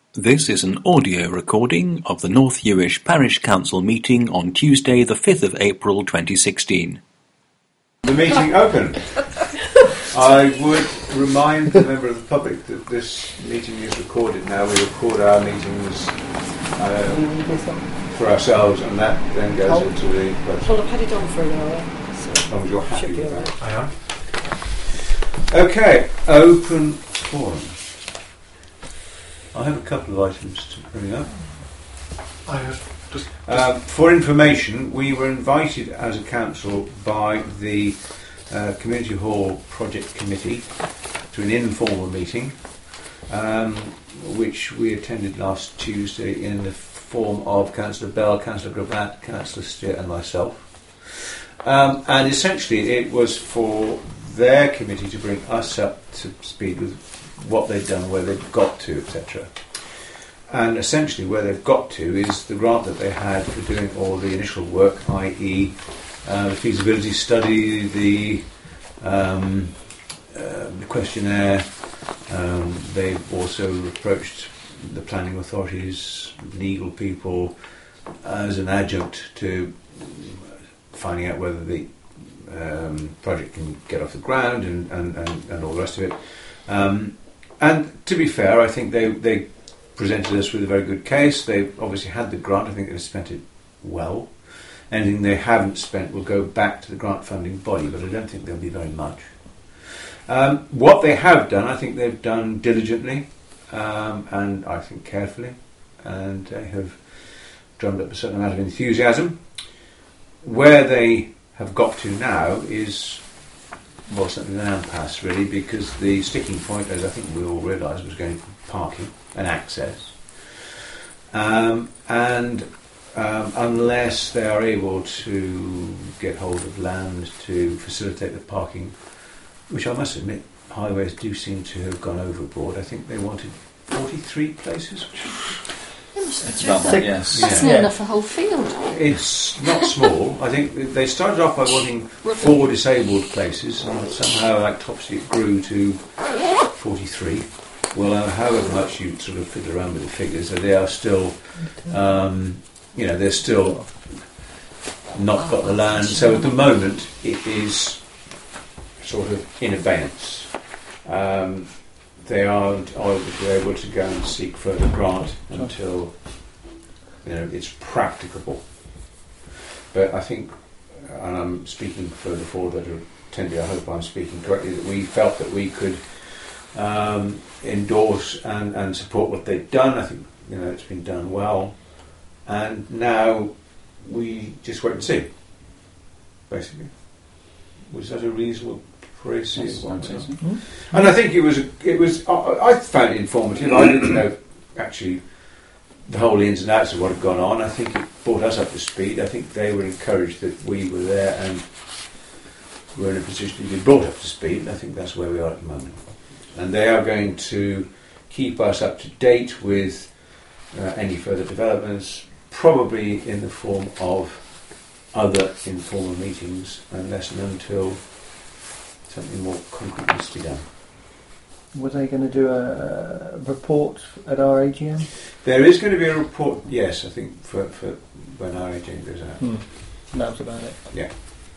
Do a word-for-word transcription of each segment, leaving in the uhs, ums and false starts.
This is an audio recording of the North Ewish Parish Council meeting on Tuesday the fifth of April twenty sixteen. The meeting open. I would remind the member of the public that this meeting is recorded now. We record our meetings uh, for ourselves, and that then goes oh. into the website. Well, I've had it on for an hour. So as long as you're happy with that. Right. I am. Okay, open forum. I have a couple of items to bring up. I have just, just uh, for information, we were invited as a council by the uh, Community Hall Project Committee to an informal meeting, um, which we attended last Tuesday in the form of Councillor Bell, Councillor Gravatt, Councillor Steer and myself. Um, and essentially it was for their committee to bring us up to speed with what they've done, where they've got to, et cetera. And essentially where they've got to is the grant that they had for doing all the initial work, that is uh, the feasibility study, the, um, uh, the questionnaire. Um, they've also approached the planning authorities, legal people, as an adjunct to finding out whether the um, project can get off the ground and, and, and, and all the rest of it. Um, And to be fair, I think they, they presented us with a very good case. They obviously had the grant. I think they've spent it well. Anything they haven't spent will go back to the grant funding body, but I don't think there'll be very much. Um, what they have done, I think they've done diligently um, and I think carefully, and they have drummed up a certain amount of enthusiasm. Where they have got to now is, well, something an impasse really, because the sticking point, as I think we all realised, was going to be parking and access. Um, and um, unless they are able to get hold of land to facilitate the parking, which I must admit, highways do seem to have gone overboard. I think they wanted forty-three places. It's about that, yes. That's yeah. near enough a whole field. It's not small. I think they started off by wanting four disabled places, and somehow like Topsy it grew to forty-three. Well, uh, however much you sort of fiddle around with the figures, they are still, um, you know, they're still not got the land. So at the moment, it is sort of in abeyance. Um, They aren't able to go and seek further grant until, you know, it's practicable. But I think, and I'm speaking for the four that are attending, I hope I'm speaking correctly, that we felt that we could um, endorse and, and support what they've done. I think, you know, it's been done well. And now we just wait and see, basically. Was that a reasonable Yes, mm-hmm. And I think it was. It was. I, I found it informative. I didn't know actually the whole ins and outs of what had gone on. I think it brought us up to speed. I think they were encouraged that we were there and were in a position to be brought up to speed. And I think that's where we are at the moment. And they are going to keep us up to date with uh, any further developments, probably in the form of other informal meetings, unless and until something more concrete needs to be done. Were they going to do a report at our A G M? There is going to be a report, yes, I think, for, for when our A G M goes out. Hmm. That was about it. Yeah.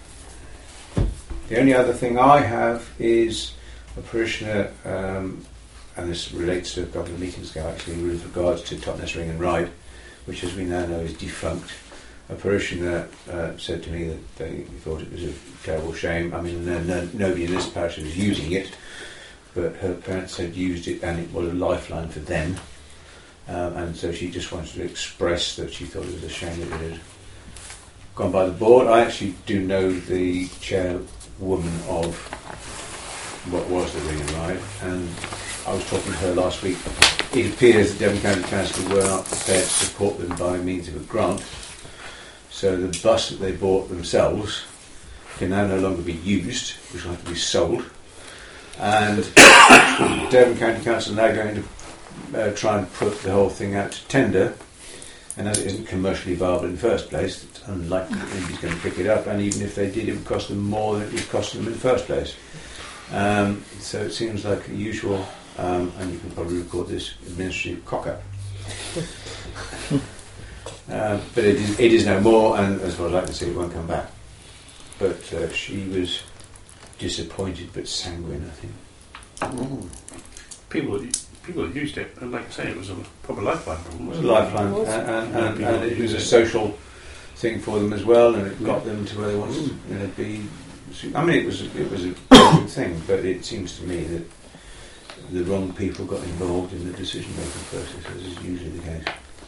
The only other thing I have is a parishioner, um, and this relates to a couple of meetings ago actually, with regards to Totnes Ring and Ride, which as we now know is defunct. A parishioner uh, said to me that they thought it was a terrible shame. I mean, no, no, nobody in this parish was using it, but her parents had used it and it was a lifeline for them. Um, and so she just wanted to express that she thought it was a shame that it had gone by the board. I actually do know the chairwoman of what was the Ring and Ride, and I was talking to her last week. It appears that Devon County Council were not prepared to support them by means of a grant. So the bus that they bought themselves can now no longer be used, which will have to be sold. And Devon County Council are now going to uh, try and put the whole thing out to tender. And as it isn't commercially viable in the first place, it's unlikely that anybody's going to pick it up. And even if they did, it would cost them more than it was costing them in the first place. Um, so it seems like a usual, um, and you can probably record this, administrative cock-up. uh, but it is, it is no more, and as far as I can see, it won't come back. But uh, she was disappointed but sanguine, I think. Mm. People, that- people that used it, and like I say, it was a proper lifeline problem. It was a Wasn't it? lifeline, It was. and, and, Yeah, and, people and it was a use it. social thing for them as well, and it got them to where they wanted to you know, be. I mean, it was a, it was a good thing, but it seems to me that the wrong people got involved in the decision-making process, as is usually the case.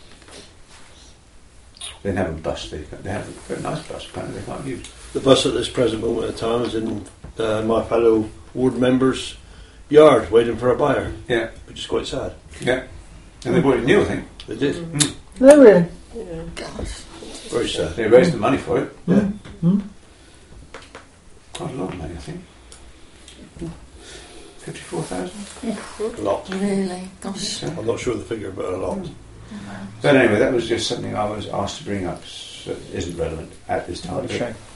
They have a bus. They they have a very nice bus. Apparently, they can't use. The bus at this present moment of time is in uh, my fellow ward member's yard, waiting for a buyer, Yeah, which is quite sad. yeah. And they bought it new, I think. They did. Mm. No, really. Yeah. Gosh. Very sad. They raised the money for it. Yeah. Mm. Quite a lot of money, I think. Fifty-four thousand. A lot. Really? Gosh. I'm not sure of the figure, but a lot. But anyway, that was just something I was asked to bring up. So it isn't relevant at this time. What a shame.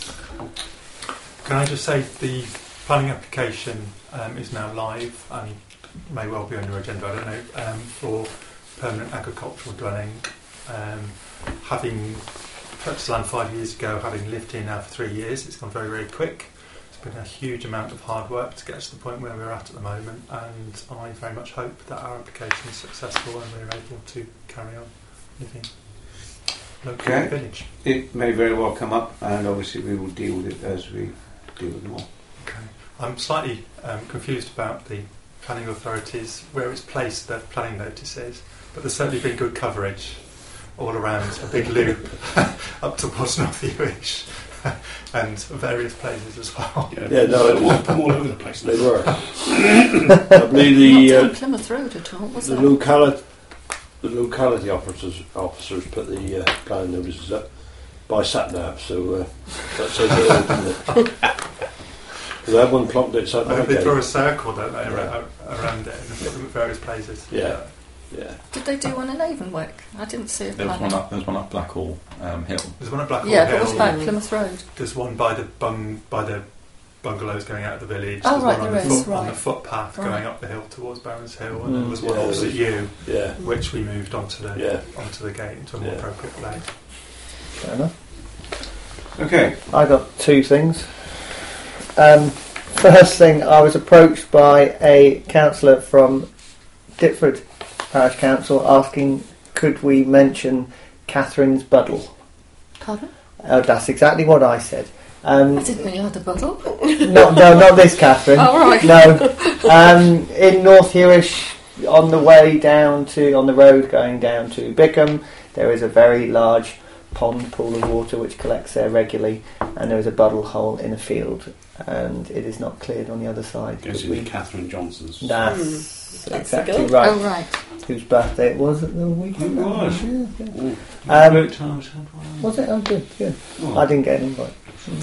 Can I just say the planning application um, is now live and may well be on your agenda, I don't know, um, for permanent agricultural dwelling. Um, having purchased land five years ago, having lived here now for three years, it's gone very, very quick. It's been a huge amount of hard work to get us to the point where we're at at the moment, and I very much hope that our application is successful and we're able to carry on living locally in Okay. the village. It may very well come up, and obviously we will deal with it as we deal with them all. Okay. I'm slightly um, confused about the planning authorities, where it's placed their planning notices, but there's certainly been good coverage all around a big loop up towards North Ewish and various places as well. Yeah, no, it was, I'm all over the place. they were. I believe the Not on uh, Plymouth Road at all, was the it? locality the locality officers officers put the uh, planning notices up by sat nav, so uh, that says it all, doesn't it? Because I had one plonked outside I my hope they draw a gate. circle, don't they, Yeah. around, around it and put them at various places. Yeah. Yeah. Did they do one in Avonwick? I didn't see a There was planning. one up. There was one up Blackhall um, Hill. There's one at Blackhall Yeah, Hill. but what about Plymouth Road? There's one by the bung by the bungalows going out of the village. Oh, There's right, one on, there the is, foot, on the right. footpath Right. going up the hill towards Barons Hill, and then there was Mm. one Yeah, opposite there you, Yeah. which we moved onto the Yeah. onto the gate into a more Yeah. appropriate place. Fair enough. Okay. I got two things. Um, first thing, I was approached by a councillor from Ditford Parish Council asking could we mention Catherine's Buddle. Pardon? Oh, that's exactly what I said. Um, I didn't know you had a bottle. no, no, not this Catherine. Oh, right. No, um, in North Hewish, on the way down to on the road going down to Bickham, there is a very large pond pool of water which collects there regularly, and there is a buddle hole in a field, and it is not cleared on the other side. Goes but we- into Catherine Johnson's. That's That's the exactly girl. right. Oh, right. Whose birthday it was at the weekend? It was. Yeah, yeah. Ooh. Um, Great times had one. Was it? Oh, good, good. Oh. I didn't get an invite.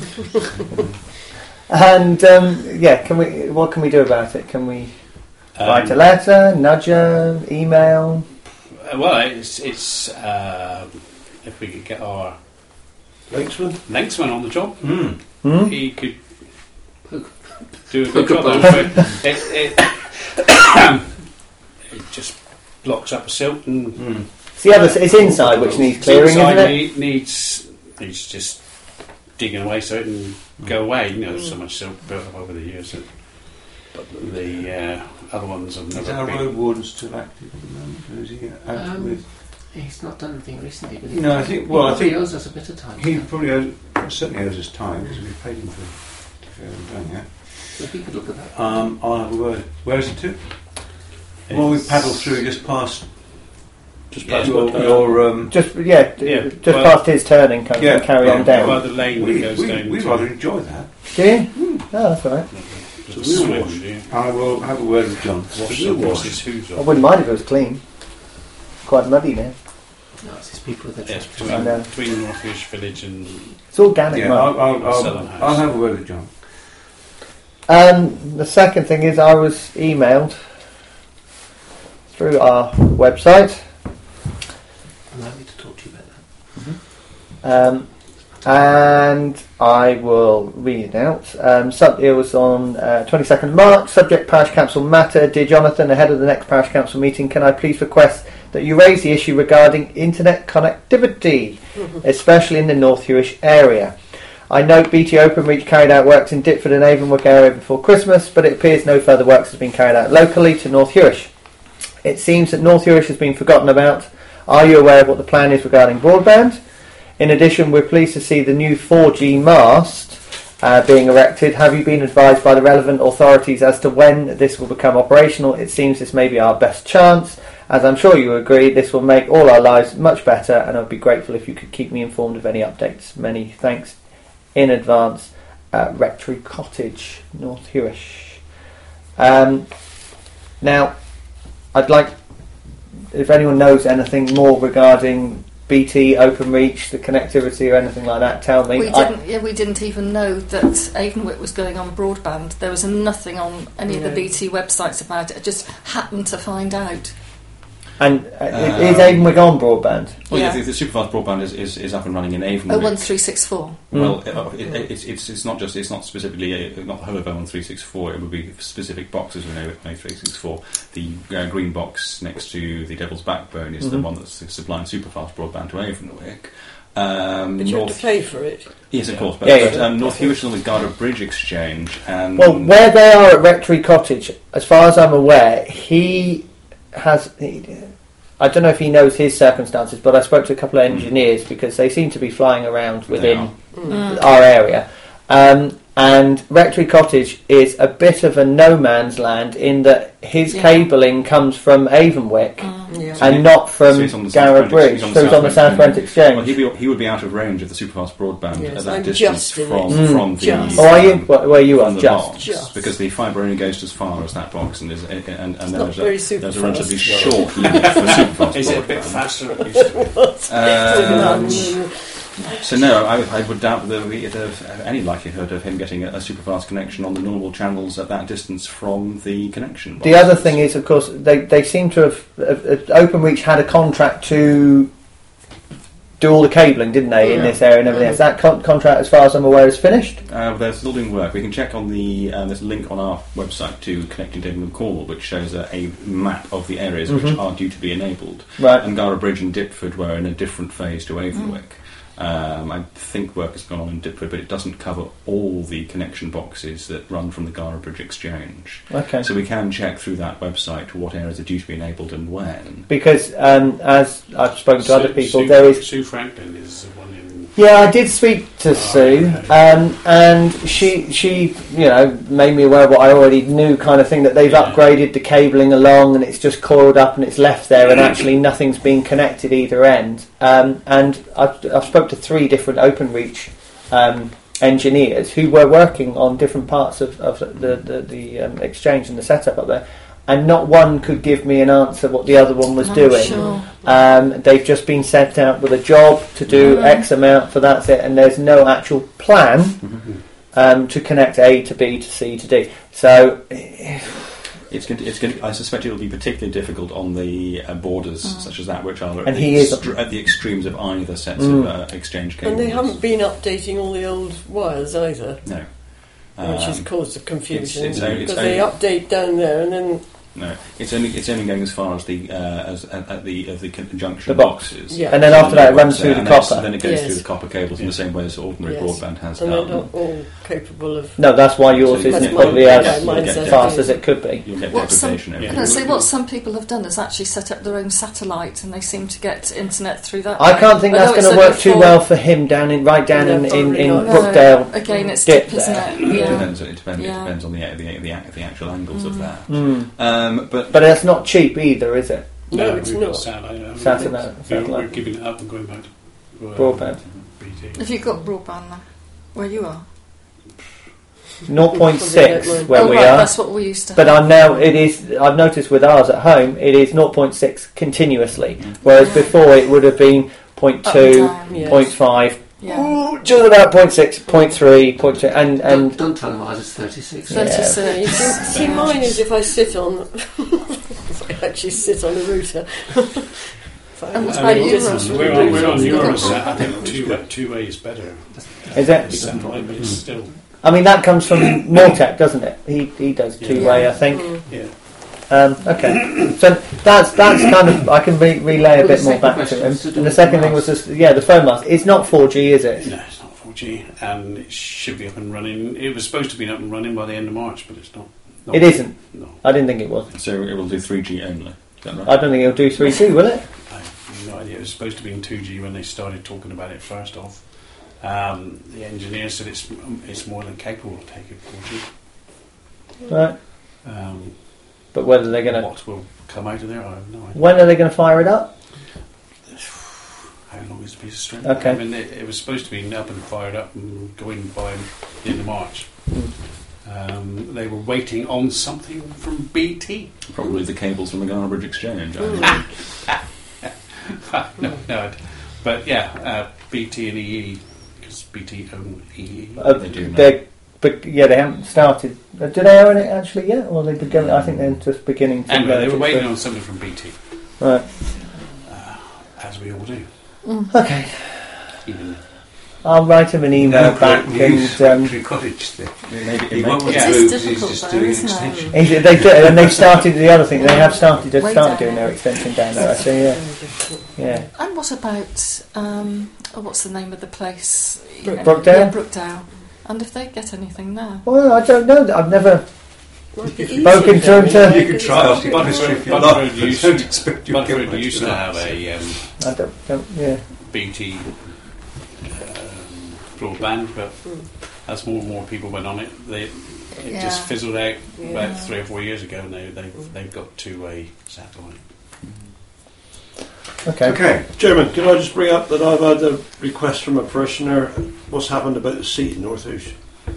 And um, yeah, can we? What can we do about it? Can we Um, write a letter, nudge her, email? uh, well, it's it's uh, if we could get our Linksman? linksman on the job, Mm. Hmm? he could do a good Hook job. up It, it, it, it just blocks up a silt and Mm. It's the other. It's inside which needs clearing, inside isn't it? need- needs needs just digging away so it can go away. You know, there's so much silt built up over the years that but the uh, other ones have Is never our been. road warden still active at the moment? Or is he out Um, with? He's not done anything recently, but he, No, I think. Well, I he think owes us a bit of time. he probably owes, certainly owes us time because we paid him for if he hasn't done yet. So if he could look at that. Um, I'll have a word. Where is it to? Well, we paddled through just past Just Yeah, past your, what, uh, your um, Just yeah, d- Yeah, just well- past his turning, kind of, Yeah, and carry yeah, on down. Well, the lane that we, goes we, down we to rather enjoy that. Do you? Oh, that's all right. the It's a wheel swim, wash. yeah. I will have a word with John. Wash wheel the wash. horse's hooves I off. wouldn't mind if it was clean. Quite muddy now. No, it's his people with the Yes, tractor. I know. between, between Northfish Village and It's organic Yeah, mud. I'll, I'll, I'll, Southern House. I'll have a word with John. Um, the second thing is I was emailed through our website, Allow me to talk to you about that. um, and I will read it out. Um, sub- it was on uh, twenty-second of March. Subject: Parish Council matter. Dear Jonathan, ahead of the next Parish Council meeting, can I please request that you raised the issue regarding internet connectivity, especially in the North Hewish area. I note B T Openreach carried out works in Dipford and Avonwick area before Christmas, but it appears no further works has been carried out locally to North Hewish. It seems that North Hewish has been forgotten about. Are you aware of what the plan is regarding broadband? In addition, we're pleased to see the new four G mast uh, being erected. Have you been advised by the relevant authorities as to when this will become operational? It seems this may be our best chance. As I'm sure you agree, this will make all our lives much better, and I'd be grateful if you could keep me informed of any updates. Many thanks in advance. Uh, Rectory Cottage, North Hewish. Um, now, I'd like, if anyone knows anything more regarding B T, Openreach, the connectivity or anything like that, tell me. We I- didn't. Yeah, we didn't even know that Avonwick was going on broadband. There was nothing on any of the No. B T websites about it. I just happened to find out. And uh, Um, is Avonwick on broadband? Well, yeah, Yeah. the, the superfast broadband is, is, is up and running in Avonwick. Oh, one three six four. Well, Mm. it, it, it's, it's it's not just it's not specifically uh, not the whole of one three six four. It would be specific boxes within one three six four. The uh, green box next to the Devil's Backbone is the Mhm. one that's supplying superfast broadband to Avonwick. Um, But you have North, to pay for it. yes, of course. But, Yeah, yeah. but um, North Hewish is on the Garter Bridge Exchange, and Well, where they are at Rectory Cottage, as far as I'm aware, he has. He, I don't know if he knows his circumstances, but I spoke to a couple of engineers because they seem to be flying around They within are. Mm. our area. Um, and Rectory Cottage is a bit of a no man's land in that his Yeah. cabling comes from Avonwick Mm. Yeah. So and he- not so from he's on the South Garra Brent- Bridge, he's on the so he's South on the Brent- South Brent Exchange. well, he'd be, he would be out of range of the superfast broadband Yes, at that I'm distance just in from it. Mm. from the Just. Oh, are you? Wh- Where you are? from the Just. box, Just. because the fibre only goes as far as that box, and there's and, and, and not there's, very a, super there's a fast. relatively short limit for superfast Is it a bit broadband. faster than it used to be? Um, so no, I, I would doubt that there would be uh, any likelihood of him getting a, a superfast connection on the normal channels at that distance from the connection box. The other thing is, of course, they, they seem to have, have, have Openreach had a contract to do all the cabling, didn't they, in Yeah. this area and everything else. That con- contract, as far as I'm aware, is finished. Uh, they're still doing work. We can check on the uh, there's a link on our website to Connecting Devon and Cornwall, which shows a, a map of the areas which Mhm. are due to be enabled. Right. And Garra Bridge and Dipford were in a different phase to Avonwick. Um, I think work has gone on in Dipford, but it doesn't cover all the connection boxes that run from the Garra Bridge Exchange. Okay. So we can check through that website what areas are due to be enabled and when. Because, um, as I've spoken to other Sue- people, Sue, there is... Sue Franklin is the one in. Yeah, I did speak to Oh, Sue, okay. um, and she, she, you know, made me aware of what I already knew, kind of thing, that they've Yeah. upgraded the cabling along, and it's just coiled up and it's left there, and actually nothing's been connected either end. Um, and I've, I've spoke to three different Openreach um, engineers who were working on different parts of, of the the, the um, exchange and the setup up there, and not one could give me an answer what the other one was I'm doing. Sure. Um, they've just been sent out with a job to do Mhm. X amount for that's it, and there's no actual plan um, to connect A to B to C to D. So, It's going to, it's going to, I suspect it will be particularly difficult on the uh, borders Mm. such as that, which are at, And the, he is- extre- at the extremes of either sets Mm. of uh, exchange cables. And they haven't been updating all the old wires either, No. which has Um, caused the confusion. it's only- it's because they only- update down there and then No, it's only it's only going as far as the uh, as at, at the of the conjunction The box. boxes. Yeah. and then So after that, it the runs box, through uh, the and then it's- copper. Then it goes Yes. through the copper cables in the same way as ordinary Yes. broadband has. and they're Um, not all capable of. No, that's why yours So isn't you'll probably get- as you'll get fast definitely- as it could be. You'll get What some, degradation. Yeah. can I say what some people have done is actually set up their own satellite, and they seem to get internet through that. I way. can't think I that's know it's going to only work too four- well for him down in right down in, No, in, probably in not. No. Brookdale. Again, it's dip dip, isn't there. it? It Yeah. depends. It depends. Yeah. It depends on the the the, the, the actual angles of Mm. that. Mm. Um, but But that's not cheap either, is it? No, it's we've got not. satellite. I mean, Satellite, We're, we're satellite. giving it up and going back to uh, Broadband. B T. Have you got broadband now? Where you are? zero point six Probably where oh, we right, are. that's what we used to But have. I'm now, it is, I've noticed with ours at home, it is zero point six continuously, whereas Yeah. before it would have been zero point Up and two, down. Yes. zero point five, Yeah. ooh, just about zero point six, zero point three, zero point two, and, Don't, and don't tell them ours is thirty-six. Yeah. thirty-six. Yeah, you see, see, mine is if I sit on, if I actually sit on the router. If I And what I about mean, Euros? We're on, we're on You've got Eurosat. I think broadband. two two way is better. is it? Satellite, but it's still I mean, that comes from Mortec, doesn't it? He he does two way, I think. Mm. yeah. Um, okay, so that's that's kind of I can re- relay a Well, bit the more second back to question him. was to do And the with second the thing was mast. just yeah, the phone mast. It's not four G, is it? No, it's not four G, and it should be up and running. It was supposed to be up and running by the end of March, but it's not. not It isn't. No, I didn't think it was. So it will do three G only. Is that right? I don't think it'll do three G, will it? I have no idea. It was supposed to be in two G when they started talking about it first off. Um, the engineer said it's it's more than capable of taking four G. Right. Um, But whether they're going to what will come out of there, I have no idea. when are they going to fire it up? How long is a piece of string? Okay. I mean, it, it was supposed to be up and fired up and going by the end of March. Um, they were waiting on something from B T. Probably the cables from the Garbage Exchange. I think. no, no, but yeah, uh, B T and E E, because B T own E E. Uh, They do now. they- But yeah, they haven't started. Uh, do they own it actually yet, or they begin? I think they're just beginning to. Anyway, they merge were it, waiting so- on something from B T, Right. uh, as we all do. Okay. Even I'll write him an email No, back great news, and. Um, Rectory Cottage thing. Maybe, He it won't may, want Yeah. to It move is 'cause he's difficult just though, doing an isn't it? extension. He- they do, and they've started the other thing. They have started. They've Way started down. doing their extension down there. I see. Yeah, yeah. And what about, um, oh, what's the name of the place? You Brook- know, Brookdale? Yeah, Brookdale. And if they get anything there? Well, I don't know. I've never. Might be easy Spoken to him then, to- You could try asking Butterford- Chris if you Butterford like, but used- don't expect you'll get Butterford much used of to that. have a um, I don't. don't yeah. B T um, broadband, but as more and more people went on it, they, it Yeah. just fizzled out Yeah. about three or four years ago, and they, they, they've got two-way satellite. Okay. Okay. Chairman, can I just bring up that I've had a request from a parishioner? What's happened about the seat in North Hoosh?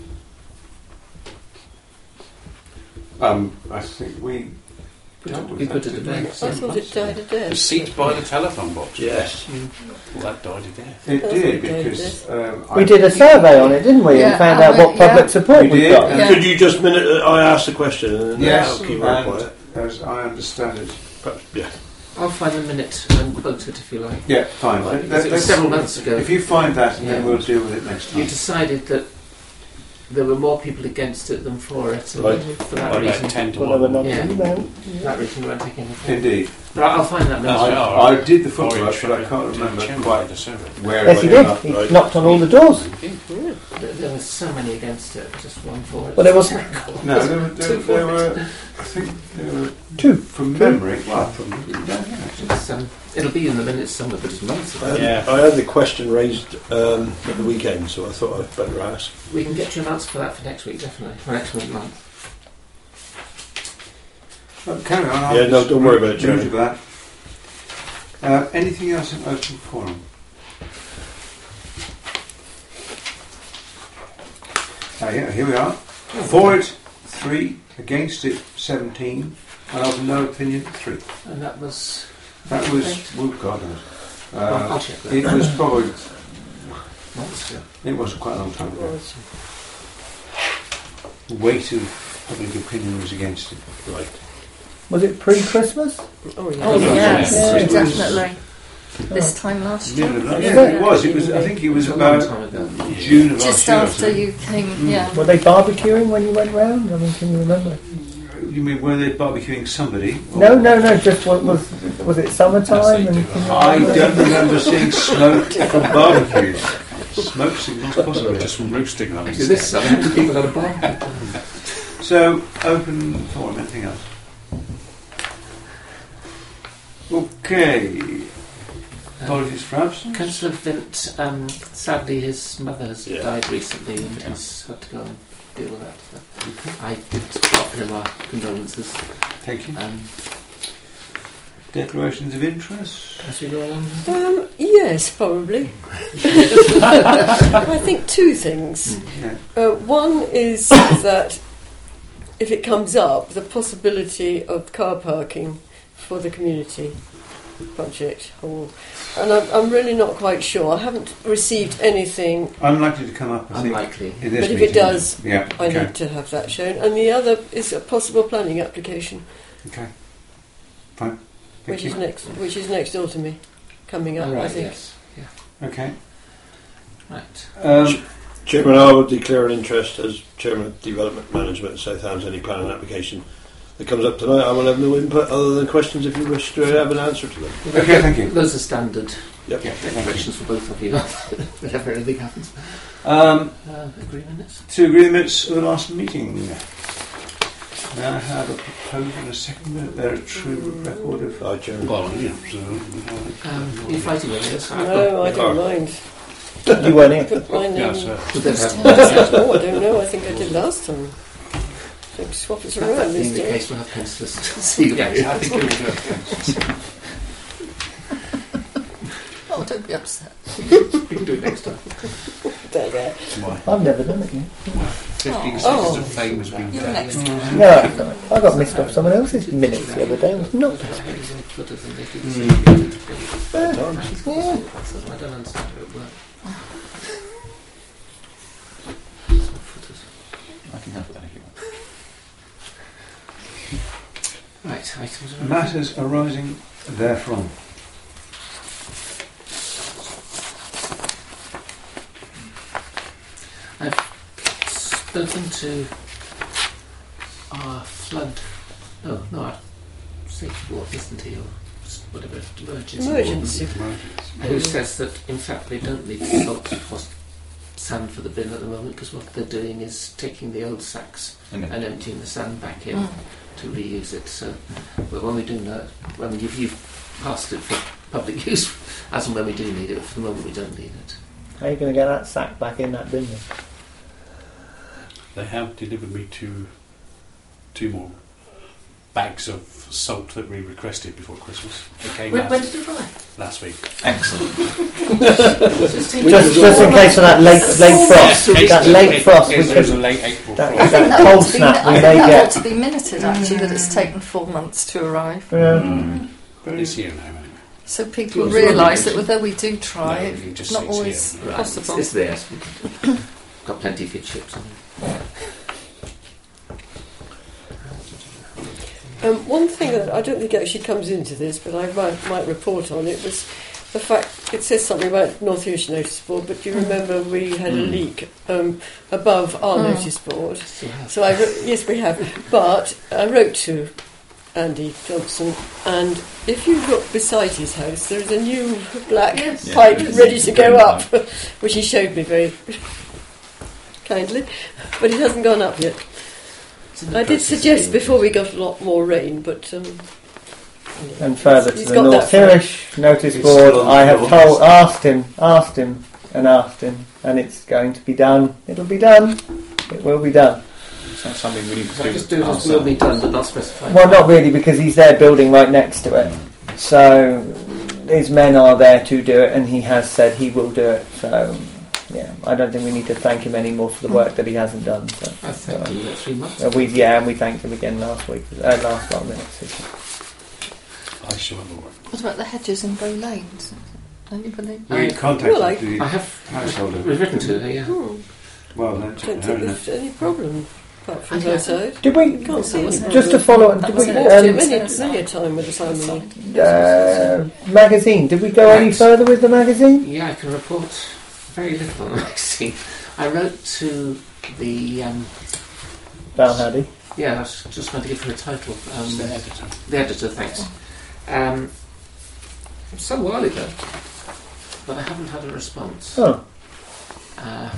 Um, I think we. We put it to bed. I thought it died a The death. seat by the telephone box. Yes. Well, that died a death. It That's did okay, because um, We I, did a survey on it, didn't we? Yeah, and found and out we- what public yeah. support We we've did, got. and- Yeah. Could you just minute? Uh, I asked the question, and yes, I'll keep her quiet. and as I understand it, But, yeah. I'll find the minute and quote it if you like. yeah, fine. Right, Let- because it was let's- several months ago. If you find that, and then Yeah. we'll deal with it next You time. decided that there were more people against it than for it, and Right. for that By about reason, ten to We'll have one. another Yeah. email. for that reason we weren't taking it forward. Indeed. But I'll find that That's note. right. I, I did the Or footwork, in but I Sheffield, can't to remember Chamber quite the survey. where Yes, it he went. did. He Right. knocked on all the doors. There, there were so many against it, just one for it. Well, there was No, there were, there, Two there for were. I think there were two. from memory. Well, from yeah, It's, um, it'll be in the minutes somewhere, but it's months I ago. had, Yeah. I had the question raised um, at the weekend, so I thought I'd better ask. We can get you an answer for that for next week, definitely. For next week, month. Oh, carry on. I'll Yeah, no, just don't worry about it, move Jeremy. to that. Uh, anything else in open forum? Ah, yeah, here we are. For it, three. Against it, seventeen. And of no opinion, three. And that was. That was. Right. Oh, God knows. I'll, Uh, I'll check that. it was probably. Months ago. It was quite a long time ago. Was. The weight of public opinion was against it. Right. Was it pre-Christmas? Oh, yeah. Oh, yes, Yeah. definitely. This time last year. Middle of last- Yeah, it was. It was. I think it was It was a long about time ago. June of last Just year. or after something. you came, Mm. yeah. Were they barbecuing when you went round? I mean, can you remember? You mean were they barbecuing somebody? Or- No, no, no. Just what was was it summertime? Yes, they And do. can you I remember? don't remember seeing smoke from barbecues. Smoke signals, possibly. Just from roasting them. Actually, this summer, people had a bar. So, open forum, anything else? Okay. Apologies, perhaps. Councillor Vint, um, sadly his mother has Yeah. died recently and he's had to go and deal with that. So I did offer him our condolences. Thank you. Um, Declarations of interest. as we go along. Um, yes, probably. I think two things. Yeah. Uh, one is that if it comes up, the possibility of car parking for the community project hall. And I'm, I'm really not quite sure. I haven't received anything. Unlikely to come up, I think, Unlikely. in this But if meeting. it does, yeah. I Okay. need to have that shown. And the other is a possible planning application, Okay. Fine. Thank which you. is next, which is next door to me, coming up. Oh, I right, think. yes. Okay. Right. Um, Chairman, I would declare an interest as Chairman of Development Management at Southampton, any planning application that comes up tonight, I will have no input other than questions if you wish to have an answer to them. Okay, thank you. Those are standard Yep. yeah, declarations for both of you, whenever anything happens. Um, Uh, agreements? to agree the minutes of the last meeting. Now I have a proposal and a second minute. They're a true record of. Hi, Chair. Well, yeah, so, Um, are you fighting with this? No, I don't mind. You weren't here. Put my name. yeah, so Would that have Oh, I don't know. I think I did last time. I think swap it that around being this the time. case, we'll have pencilers to see yeah, about I think it was good. Oh, don't be upset. We can do it next time. There, there. I've never done it yet. Fifteen Oh. seconds of fame has been You're done. next. No, I got missed off someone else's minutes the other day. It was not Footers and they do the Mm. same thing. bad. So I don't understand how it works. Footers. I can help with that if you want. Right, items are Matters arising therefrom. spoken to our flood. Oh, no, our safety board, isn't he? Or s- whatever, emergency. Emergency. board, Who says that in fact they don't need salt or sand for the bin at the moment because what they're doing is taking the old sacks And then- and emptying the sand back in Mm. to reuse it. So, but when we do know, when we, if you've passed it for public use, as and when we do need it, for the moment we don't need it. How are you going to get that sack back in that bin then? They have delivered me two, two more bags of salt that we requested before Christmas. They came When, last, when did it arrive? last week. Excellent. Just, just in case of that late, late frost, Yes, that yes, late yes, frost, yes, we there was a could, late April that, frost. that That ought cold to be- snap we I may think that get. ought to be minuted actually that it's taken four months to arrive. Yeah. But it's here now. Anyway. So people Well, realise it's that although we do try, No, it's you just not say it's always here. Right, possible. It's, it's there. Got plenty of good ships on it. Um, one thing that I don't think actually comes into this, but I might, might report on it, was the fact it says something about North Irish notice board, but do you remember we had a Mm. leak um, above our Mm. notice board? Still have. So I wrote, yes, we have, but I wrote to Andy Johnson, and if you look beside his house, there is a new black Yes. Yeah, pipe it's ready to go green up, which he showed me very kindly, but it hasn't gone up yet. It's in the I did process of suggest being before we built. got a lot more rain, but um, And further to He's the got North that far. Irish notice It's board, still on I the have floor. told, asked him, asked him, and asked him, and it's going to be done. It'll be done. It will be done. That's something we need to So do. just do it as will be done, but not specified. Well, not really, because he's there building right next to it. So his men are there to do it, and he has said he will do it. So yeah, I don't think we need to thank him anymore for the work that he hasn't done. So, I thank you. That's three months. uh, we yeah, and we thanked him again last week, uh, last lot of minutes. I shall have a word. What about the hedges in Bow Lanes? Anybody? We I- contacted well, I- the I have householder. we've written to her, yeah. hmm, Well, no, don't to think her, no. there's any problem apart from I her don't- side. Did we Can't see any just to problem. follow on? That Did was we it. um, Many, many a time with the family. uh, magazine? Did we go any Right. further with the magazine? Yeah, I can report very little on the magazine. I wrote to the um, Val Haddy. yeah, I was just going to give her a title. Um, It's the editor. The editor, thanks. Um, some while ago, but I haven't had a response. Oh, Uh,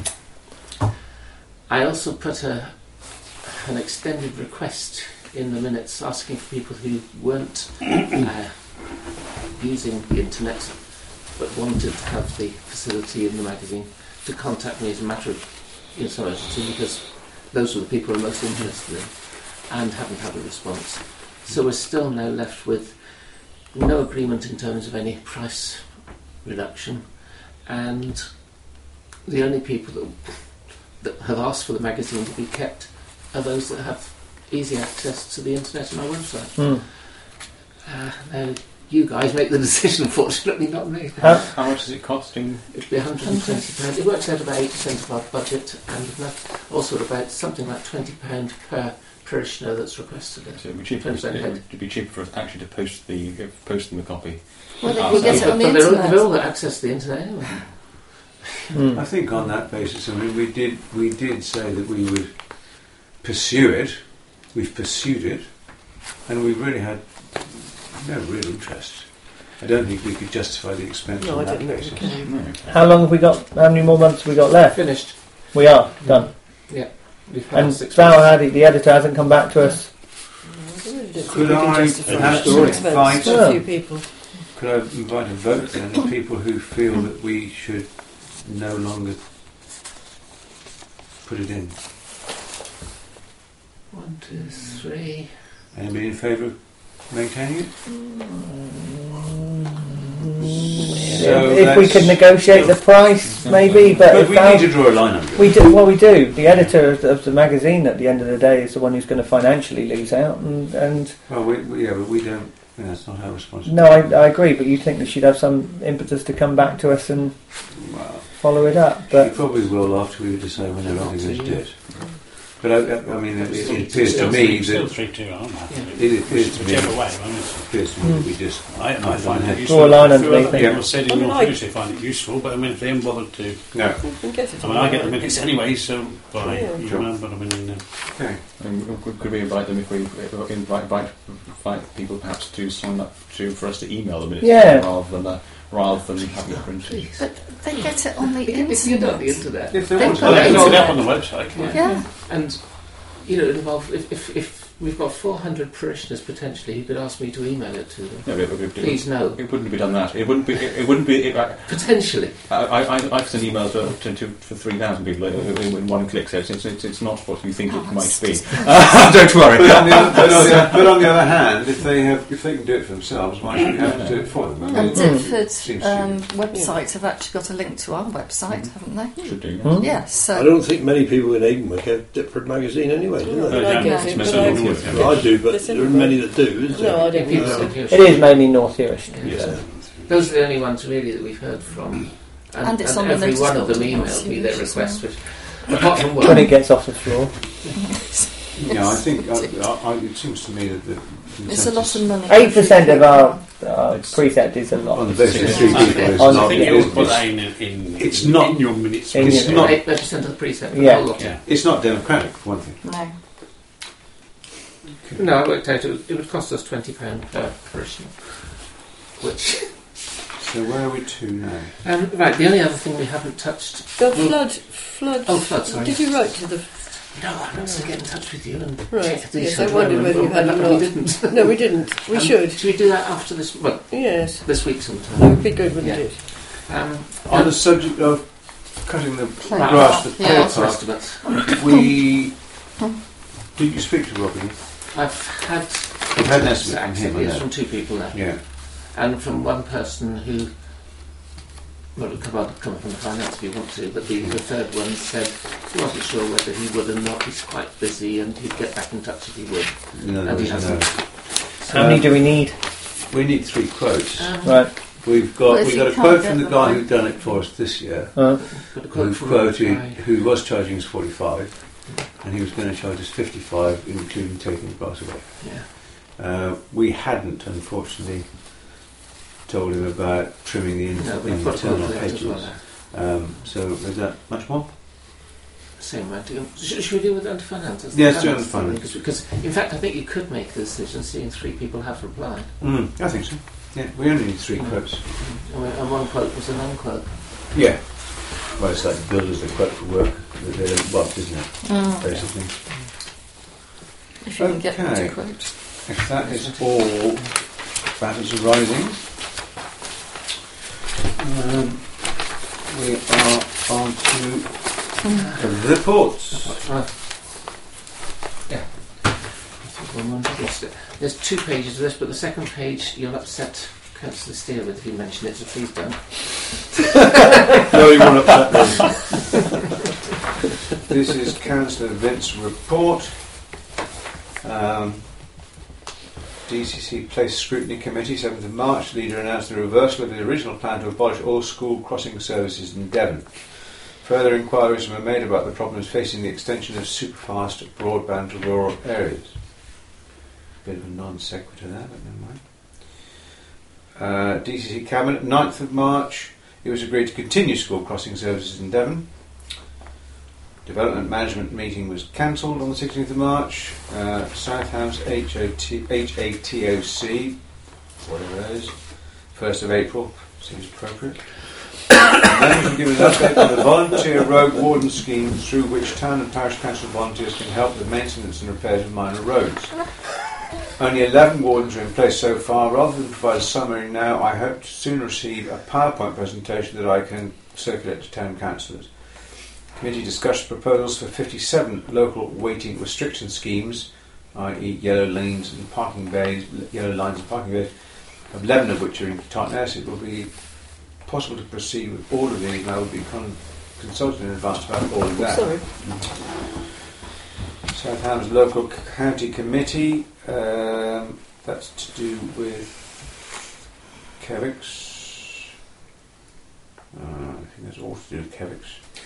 I also put a, an extended request in the minutes asking for people who weren't uh, using the internet but wanted to have the facility in the magazine to contact me as a matter of you know, some urgency because those were the people I'm most interested in and haven't had a response. So we're still now left with no agreement in terms of any price reduction, and the only people that, that have asked for the magazine to be kept are those that have easy access to the internet and our website. hmm. Uh, now, you guys make the decision, unfortunately, not me. How- How much is it costing? It'd be one hundred and twenty pounds. It works out about eight percent of our budget, and that- also about something like twenty pounds per parishioner that's requested it. So it'd be cheaper. twenty percent It head. would be cheaper for us actually to post the post them a copy. Well, they Ah, will so- get it But on the they're all, internet. they've all got access to the internet anyway. Hmm. I think on that basis, I mean, we did we did say that we would pursue it. We've pursued it. and we really had no real interest. I don't think we could justify the expense No, on I that didn't think we basis. could. No. How long have we got? How many more months have we got left? Finished. We are done. We've had And six Val months. Haddy, the editor, hasn't come back to us. I really don't think Could we can I justify perhaps that expense invite- for a few people. Could I invite a vote then of people who feel that we should no longer put it in? One, two, three. Anybody in favour of maintaining it? So if we that's- could negotiate the price, maybe, but, But if we Val- need to draw a line under it. we do. Well, we do. The editor of the, of the magazine, at the end of the day, is the one who's going to financially lose out. And, and Well, we, we, yeah, but we don't. Yeah, that's not our responsibility. no, I, I agree. But you think that she'd have some impetus to come back to us and Well, follow it up. we But probably will after we decide when they're Not going to to do you. it. But I, I I mean, it, Still- it appears to still me three, still that three two. I'm happy. it appears to me, Whichever it way. I mean, it's- appears to me that we just I, I might find have- it useful. Draw a line A few underneath other it. people Yeah. said in I mean, your I- views they find it useful, but I mean, if they haven't bothered to. no. We can get it I mean, I get the minutes anyway, so by Yeah. you Sure. know, but I mean, uh, Okay. Um, could, could we invite them if we if we invite, invite invite people perhaps to sign up to for us to email the minutes Yeah. rather than uh, rather than having it printed? But they get it on the If you don't the internet. internet. If they They want put well, it they to. can on put it up there. on the website. can't they? Yeah. And, you know, it involves, if, if, if we've got four hundred parishioners potentially who could ask me to email it to them, No, it, it, it, please no. it wouldn't be done that. It wouldn't be. It, it wouldn't be. It, I, Potentially. I, I, I've sent emails to, to, to for three thousand people in, in one click. So it's, it's it's not what you think Oh, it might it's be. just- Uh, don't worry. But on, the other, but, on the, but on the other hand, if they have, if they can do it for themselves, why should we have to do it for them? I mean, And it Dipford seems um, to- websites have actually got a link to our website, haven't they? Should do. Hmm? Yes. I So don't think many people in Avonwick have Dipford magazine anyway, do No, they? but I yeah, get it's it, messed but up I- with it. Well, I do, but Listen, there are many that do, isn't there? No, I If don't people think said so. yes. it is mainly North Irish. Yeah. Those are the only ones really that we've heard from. And, And it's on the every notice one of board them in emailed me their North request, Irish which, apart from When one, it gets off the floor. Yeah, I think I, I, I, it seems to me that the it's a lot of money. Eight percent of our uh, precept is a lot. on the basis of three Six. people is On- I not. think yeah. you ought to put It's, that in, in, It's in, not- in your minutes. in it's your- not. eight percent of the precept, the Yeah. whole lot. Yeah. It's not democratic, for one thing. No. No, I worked out it would, it would cost us twenty pounds per parishioner. Which, So where are we to now? um, right, the only other thing we haven't touched. The flood, flood. Oh, flood, sorry. Did you write to the? No, I meant to get in touch with you and Right, check these. yes, I wondered whether you had and or we not. didn't. No, we didn't. We Um, should. Should we do that after this? Well, Yes, this week that sometime. would be good, wouldn't Yeah. it? Um, On the subject of cutting the Play grass, the path, play yeah. what's the rest path, of it? we did you speak to Robin? I've had. We've had an estimate from him, I Yes, know. from two people now, Yeah. and from one person who. Well, it'll come up, come up in the finance if you want to, but the, the third one said he wasn't sure whether he would or not. He's quite busy, and he'd get back in touch if he would. No, And he no, no. hasn't. How many do we need? We need three quotes. Um, Right. We've got Well, if we you got a can't quote get from the them guy right. who'd done it for us this year, Uh, Got a who quote from quoted, a guy. who was charging us forty-five, and he was going to charge us fifty-five, including taking the grass away. Yeah. Uh, we hadn't, unfortunately, told him about trimming the in- No, we've got a quote internal for that as hedges. well. now. Um, so is that much more? Same amount. Should, should we do with under finance? That's the Yes, do finance under thing, finance. Because, because, in fact, I think you could make the decision seeing three people have replied. Mm, I think so. Yeah, we only need three Mm. quotes. And, we- and one quote was a non-quote. Yeah. Well, it's like builders that quote for work that they don't want, isn't it? Mm. Basically. If you can get them Okay. to quote. If that is all matters arising, um, we are on to the reports. Right. Yeah. One, one, yes. There's two pages of this, but the second page you'll upset Councillor Steele with if you mention it, so please don't. No, you won't upset them. This is Councillor Vince's report. Um, D C C Place Scrutiny Committee, seventh of March, leader announced the reversal of the original plan to abolish all school crossing services in Devon. Further inquiries were made about the problems facing the extension of superfast broadband to rural areas. Bit of a non sequitur there, but never mind. Uh, D C C Cabinet, ninth of March, it was agreed to continue school crossing services in Devon. Development Management meeting was cancelled on the sixteenth of March. Uh, Southhouse H A T O C, whatever that is, first of April, seems appropriate. And then we can give an update on the volunteer road warden scheme through which town and parish council volunteers can help with maintenance and repairs of minor roads. Only eleven wardens are in place so far. Rather than provide a summary now, I hope to soon receive a PowerPoint presentation that I can circulate to town councillors. The committee discussed proposals for fifty-seven local weighting restriction schemes, that is yellow lanes and parking bays, yellow lines and parking bays, eleven of which are in Totnes. It will be possible to proceed with all of these, and I will be con- consulted in advance about all of that. Sorry. Southampton's local county committee, um, that's to do with Kevix. Uh, I think that's all to do with Kevix.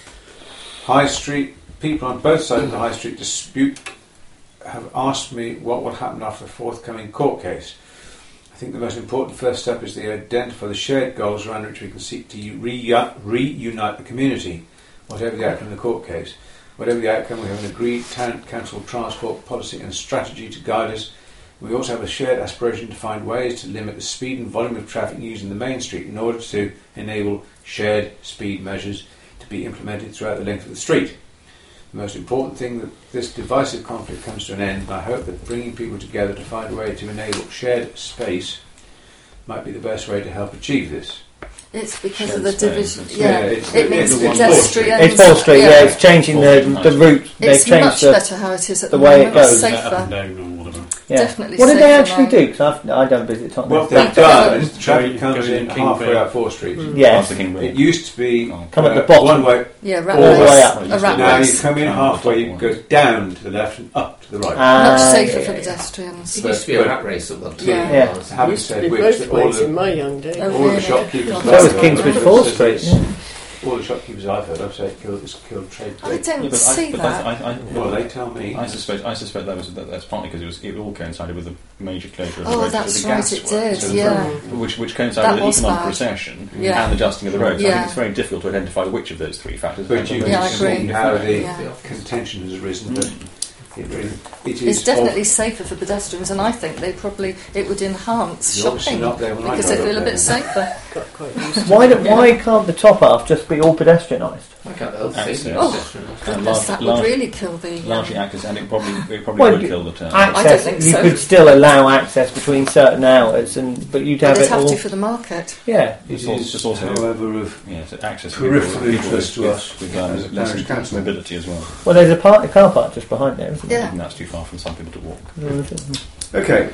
High Street, people on both sides of the High Street dispute have asked me what will happen after the forthcoming court case. I think the most important first step is to identify the shared goals around which we can seek to re- reunite the community, whatever the outcome of the court case. Whatever the outcome, we have an agreed town council transport policy and strategy to guide us. We also have a shared aspiration to find ways to limit the speed and volume of traffic using the main street in order to enable shared speed measures to be implemented throughout the length of the street. The most important thing that this divisive conflict comes to an end, and I hope that bringing people together to find a way to enable shared space might be the best way to help achieve this. It's because Shared of the space. division. Yeah, Yeah, it's- it means it's the one pedestrians. It's Paul Street, yeah, it's changing the, the route. They've It's changed much the, better how it is at the the, way moment. it goes. It's Is that up and safer. down or whatever? yeah. Definitely What did they safer actually now. do? Because I don't visit Tottenham. What they've That's done good. is the traffic Go- comes go in to King halfway Bay. up Fourth Street. Yes. After King It Road. used to be Oh. Come at the uh, bottom. one way. Yeah, rat All the race. way up. A rat Now you race. come in halfway, you go down to the left and up to the right. Ah, Much safer yeah, for yeah. pedestrians. It used to be a rat race at one time. Yeah. Yeah. Having Used to said be which, both all ways the, in my young days. Oh, all the really? shopkeepers, So So was I've Kingsbridge heard, Fourth it's- Street. it's- Yeah. all the shopkeepers I've heard, I've said it killed, it's killed trade. I don't Yeah, but see I, but that. that's, I, I, Well, they tell me. I suspect. I suspect that was that, that's partly because it was it all coincided with the major closure of the Oh, roads that's for the right, gas it works, did, so the- yeah. Which which coincided That with was economic bad. recession Yeah. and the dusting of the roads. I Yeah. think it's very difficult to identify which of those three factors. But you Yeah, I can see agree. how the Yeah. contention has arisen. But it, really, it is It's definitely of- safer for pedestrians, and I think they probably it would enhance You're obviously shopping not there when I because go they feel a up bit there. safer. Got quite used to Why, do, it. why can't the top half just be all pedestrianised? I can't help Access. thinking Oh. of pedestrians. And Goodness, large- that large- would really kill the. Um, largely access, and it probably it probably Well, would you- kill the turn. Access, think you so. could still allow access between certain hours, and but you'd but have they'd it have all. to for the market. Yeah, It's It also, is, just also however, of yeah, it's access peripheral people- people interest with, to with, us with um, as a less parish council. mobility as well. well, there's a, park, a car park just behind there, isn't Yeah. And that's too far for some people to walk. there? Okay.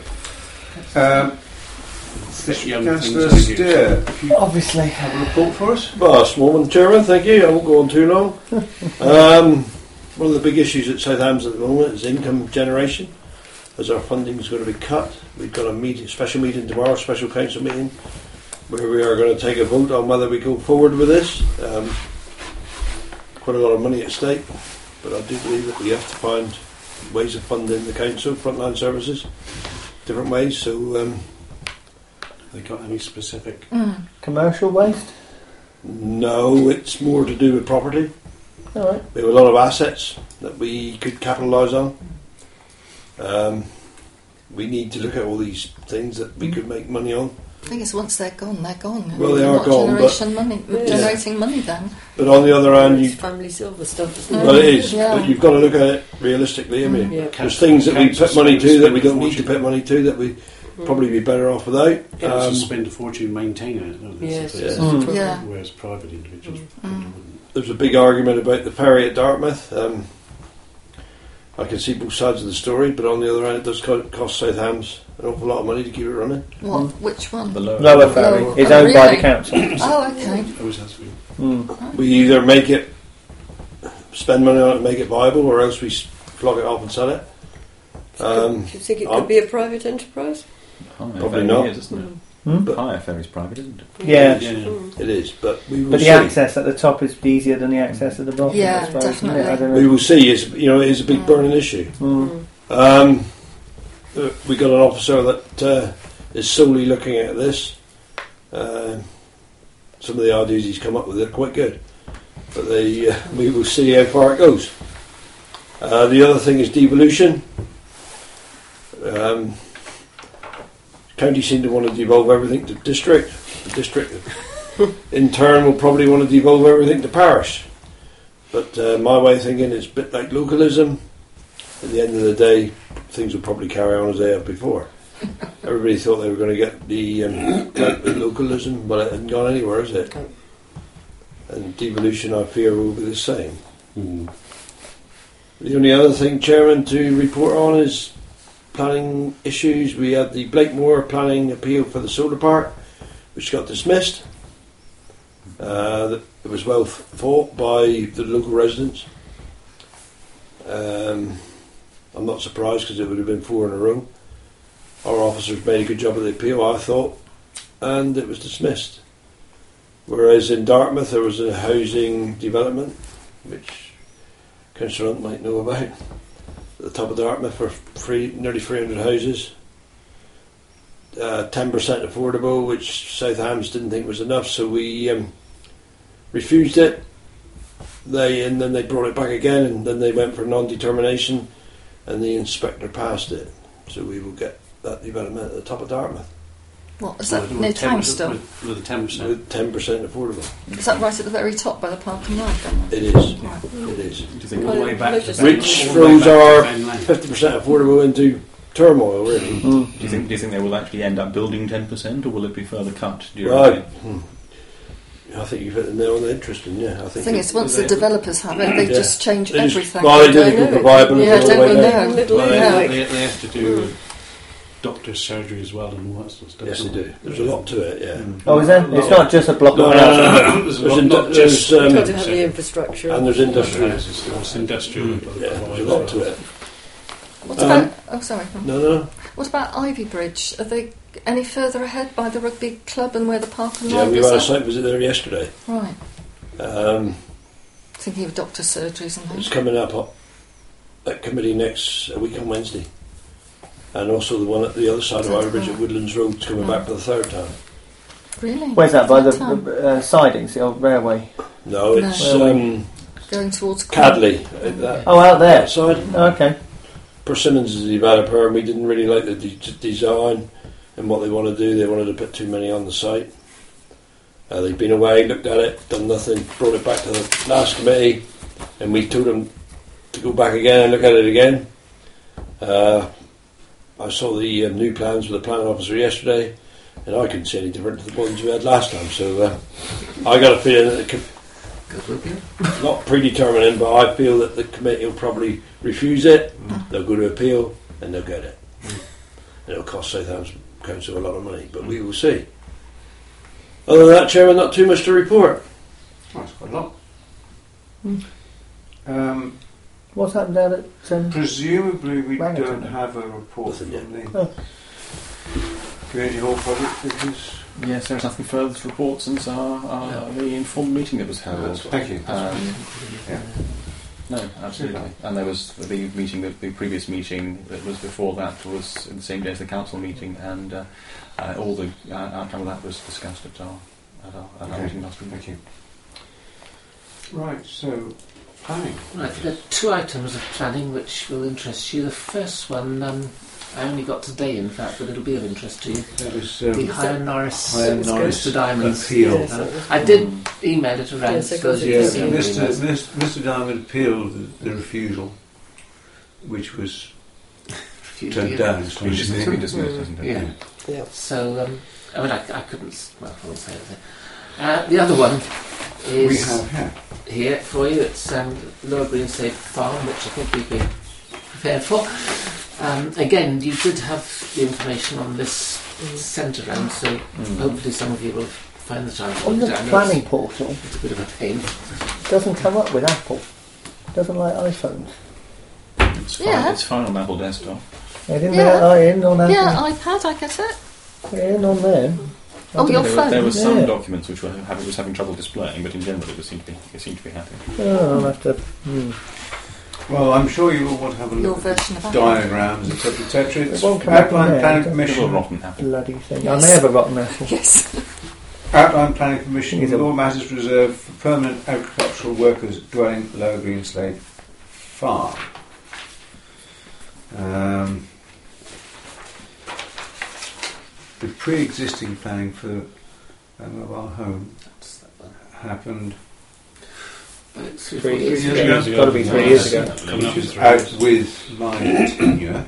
Um, This young Councillor things I do. Steer, if you Obviously. have a report for us. Well, small one, Chairman, thank you. I won't go on too long. Um, one of the big issues at Southampton at the moment is income generation, as our funding is going to be cut. We've got a meeting, special meeting tomorrow, special council meeting, where we are going to take a vote on whether we go forward with this. Um, quite a lot of money at stake, but I do believe that we have to find ways of funding the council, frontline services, different ways. So, um, Have they got any specific? Mm. Commercial waste? no, it's more to do with property. All right. We have a lot of assets that we could capitalise on. Um, we need to look at all these things that we could make money on. I think it's once they're gone, they're gone. Well, they They're are not gone, but- Generation money, Yeah. generating money then. But on the other hand, you, It's family silver stuff, isn't Mm. it? well, it is. Yeah. But you've got to look at it realistically. I mean, Yeah. there's things that we Council put money spend- to that we spend a don't need to fortune. put money to that we probably be better off without. Council Um, spend a fortune maintaining it, don't they? Yes. So it's- Mm. Yeah. Whereas private individuals probably Mm. wouldn't. there's a big argument about the ferry at Dartmouth. Um, I can see both sides of the story, but on the other hand, it does co- cost Southampton an awful lot of money to keep it running. What? Which one? The lower, Lower ferry Lower- is oh, owned by the really? council. Oh, okay. Always has to be. Mm. We either make it, spend money on it and make it viable, or else we s- flog it off and sell it. Um, Do you think it um, could be a private enterprise? Higher Probably ferry not. is, isn't it? Hmm? But- Higher ferry's private, isn't it? Yeah. Yeah. Mm. it is, but we will But the see. access at the top is easier than the access at the bottom. Yeah, I suppose, isn't it? definitely. I don't We know. will see. It's, you know, it is a big Mm. burning issue. Mm. Um, uh, we got an officer that uh, is solely looking at this. Um some of the ideas he's come up with are quite good, but they, uh, we will see how far it goes. Uh, the other thing is devolution. Um, county seem to want to devolve everything to district. The district, in turn, will probably want to devolve everything to parish. But uh, my way of thinking is a bit like localism. At the end of the day, things will probably carry on as they have before. Everybody thought they were going to get the, um, get the localism, but it hasn't gone anywhere, has it? And devolution, I fear, will be the same. Mm. The only other thing, Chairman, to report on is planning issues. We had the Blakemore planning appeal for the solar park, which got dismissed. Uh, it was well fought by the local residents. Um, I'm not surprised because it would have been four in a row. Our officers made a good job of the appeal, I thought, and it was dismissed. Whereas in Dartmouth there was a housing development, which Councillor Hunt might know about, at the top of Dartmouth for three, nearly three hundred houses. Uh, ten percent affordable, which South Hams didn't think was enough, so we um, refused it. They and then they brought it back again, and then they went for non-determination, and the inspector passed it. So we will get that development at the top of Dartmouth. What, is that With- near with ten percent Timeston? With, with a ten percent. With ten percent affordable. Is that right at the very top by the Park and Ride? then? It is. Right. It is. Do you think All the way back to Which Ben- Which all the way throws back to our Ben Lane. fifty percent affordable into turmoil, really. Mm. Do you think? Do you think they will actually end up building ten percent, or will it be further cut? Do you Right. reckon? Hmm. I think you've hit the nail on the interesting, yeah. I The think thing it- is, once they- the developers have it, they Yeah. just change They just- everything. well, they do I the know. group of viability Yeah, all the don't way we down. know? Little Well, they, yeah. they, they have to do a doctor's surgery as well and all that sort of stuff. Yes, they do. There's a lot to it, yeah. Mm. Oh, is there? It's not just a block No, of no, houses. no, no. There's a There's lot, indu- not just there's, um, Got to have the infrastructure. And there's industry. houses, there's industrial. Yeah, there's a lot to it. What Um, about? Oh, sorry. come on. No, no. What about Ivy Bridge? Are they any further ahead by the rugby club and where the Park and Yeah, Ride we is? had a at? site visit there yesterday. Right. Um, Thinking of doctor surgeries and it's things. coming up at- at committee next a week on Wednesday. And also the one at the other side of Ivy Bridge at Woodlands Road is coming back for the third time. Really? Where's that? By the That time? uh, sidings, the old railway. No, it's No. um, Going towards Cadley. uh, That, Oh, out there. that side. Oh, okay. Persimmons is the developer, and we didn't really like the de- design and what they want to do. They wanted to put too many on the site. Uh, they've been away, looked at it, done nothing, brought it back to the last committee, and we told them to go back again and look at it again. Uh, I saw the uh, new plans with the planning officer yesterday, and I couldn't see any different to the ones we had last time. So uh, I got a feeling that the com- Good with you. not predetermining, but I feel that the committee will probably refuse it. They'll go to appeal and they'll get it. And it'll cost Southampton Council a lot of money, but we will see. Other than that, Chairman, not too much to report. Oh, that's quite a lot. Um, What's happened down at um, presumably we Wellington. don't have a report Nothing from yet. the Oh. Community Hall project because Yes, there's nothing further to report since our, our the informed meeting that was held. thank you. Um, Yeah. No, absolutely. And there was the meeting, that the previous meeting that was before that was the same day as the council meeting, and uh, uh, all the uh, outcome of that was discussed at our at our, at our Okay. meeting last week. Thank you. Right, so planning. Right, there are two items of planning which will interest you. The first one, um, I only got today, in fact, but it'll be of interest to you. That was The um, Higher Norris, Higher It's Norris Mister Diamond's appeal. Yes, that was- I did email it around. Yes, I so got it. you Yeah, can see it. Mister Mister Mister Diamond appealed the, the refusal, which was Refused turned to down. It's been dis- it's been dismissed, hasn't it? Yeah. Yeah. So, um, I mean, I, I couldn't. s- Well, I won't say anything. Uh, the other one is We have here. here for you. It's um, Lower Greenslade Farm, which I think we've been prepared for. Um, again, you did have the information on this sent around, so Mm. hopefully some of you will find the time. to on look the at it. I know planning it's, portal? it's a bit of a pain. Doesn't come up with Apple. Doesn't like iPhones. It's fine. Yeah. It's fine on Apple desktop. They didn't Yeah. let I in on Apple. Yeah, iPad, I get it. Yeah, in on there. Oh, your there, phone. Were, there were some Yeah. documents which were having, was having trouble displaying, but in general it was seemed to be it seemed to be happy. Oh, I'll have to. Hmm. Well, I'm sure you all want to have a Your look at version of the Apple. diagrams, et cetera, et cetera. It It's won't come up Outline there, Planning does it? It was a Commission. rotten apple. Bloody thing. Yes. I may have a rotten apple. Yes. Outline Planning Commission, Is it- law matters reserved for permanent agricultural workers dwelling Lower Greenslade Farm. Um, the pre-existing planning for a mobile home happened It's Three four years years ago. ago. It's got to be three years ago. Coming up in which is three out years. with my tenure.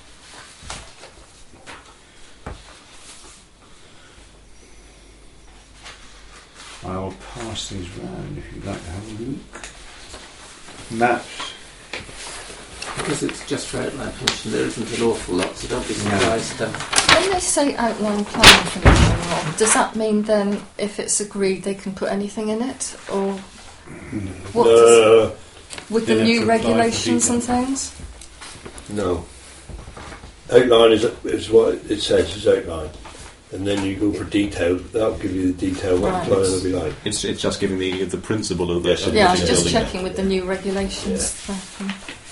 I will pass these round if you'd like to have a look. Maps. Because it's just for outline commission, there isn't an awful lot, so don't be No. surprised. Um, When they say outline planning commission, Rob, does that mean then if it's agreed they can put anything in it, or what does, No, with the They have new to apply for regulations and detail. things? no. Outline is, is what it says, is outline. And then you go for detail, that'll give you the detail what Right. the plan will be like. It's it's just giving the the principle of the. Yes, of Yeah, I the was just building. checking with the new regulations. Um,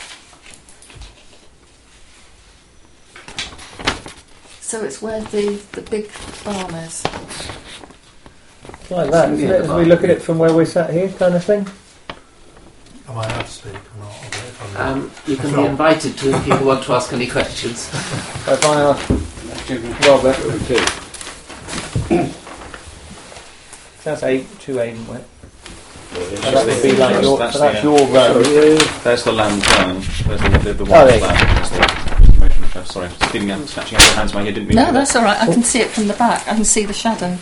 So it's where the, the big barn is. Like that, isn't Yeah, it? As we look at it from where we're sat here, kind of thing. Am I allowed to speak or not? Or if I'm- um, you can be invited to if people want to ask any questions. So if I ask Robert, Okay. that's eight to Aidenway. Well, So that would be like your, That's so that's the, your road. Sorry, yeah, yeah. There's the land plan. There's the, the, the Oh, one there you plan. There's the information request. Sorry, stealing out, snatching out your hands. My head didn't mean No, to. that's all right. I can see it from the back. I can see the shadow.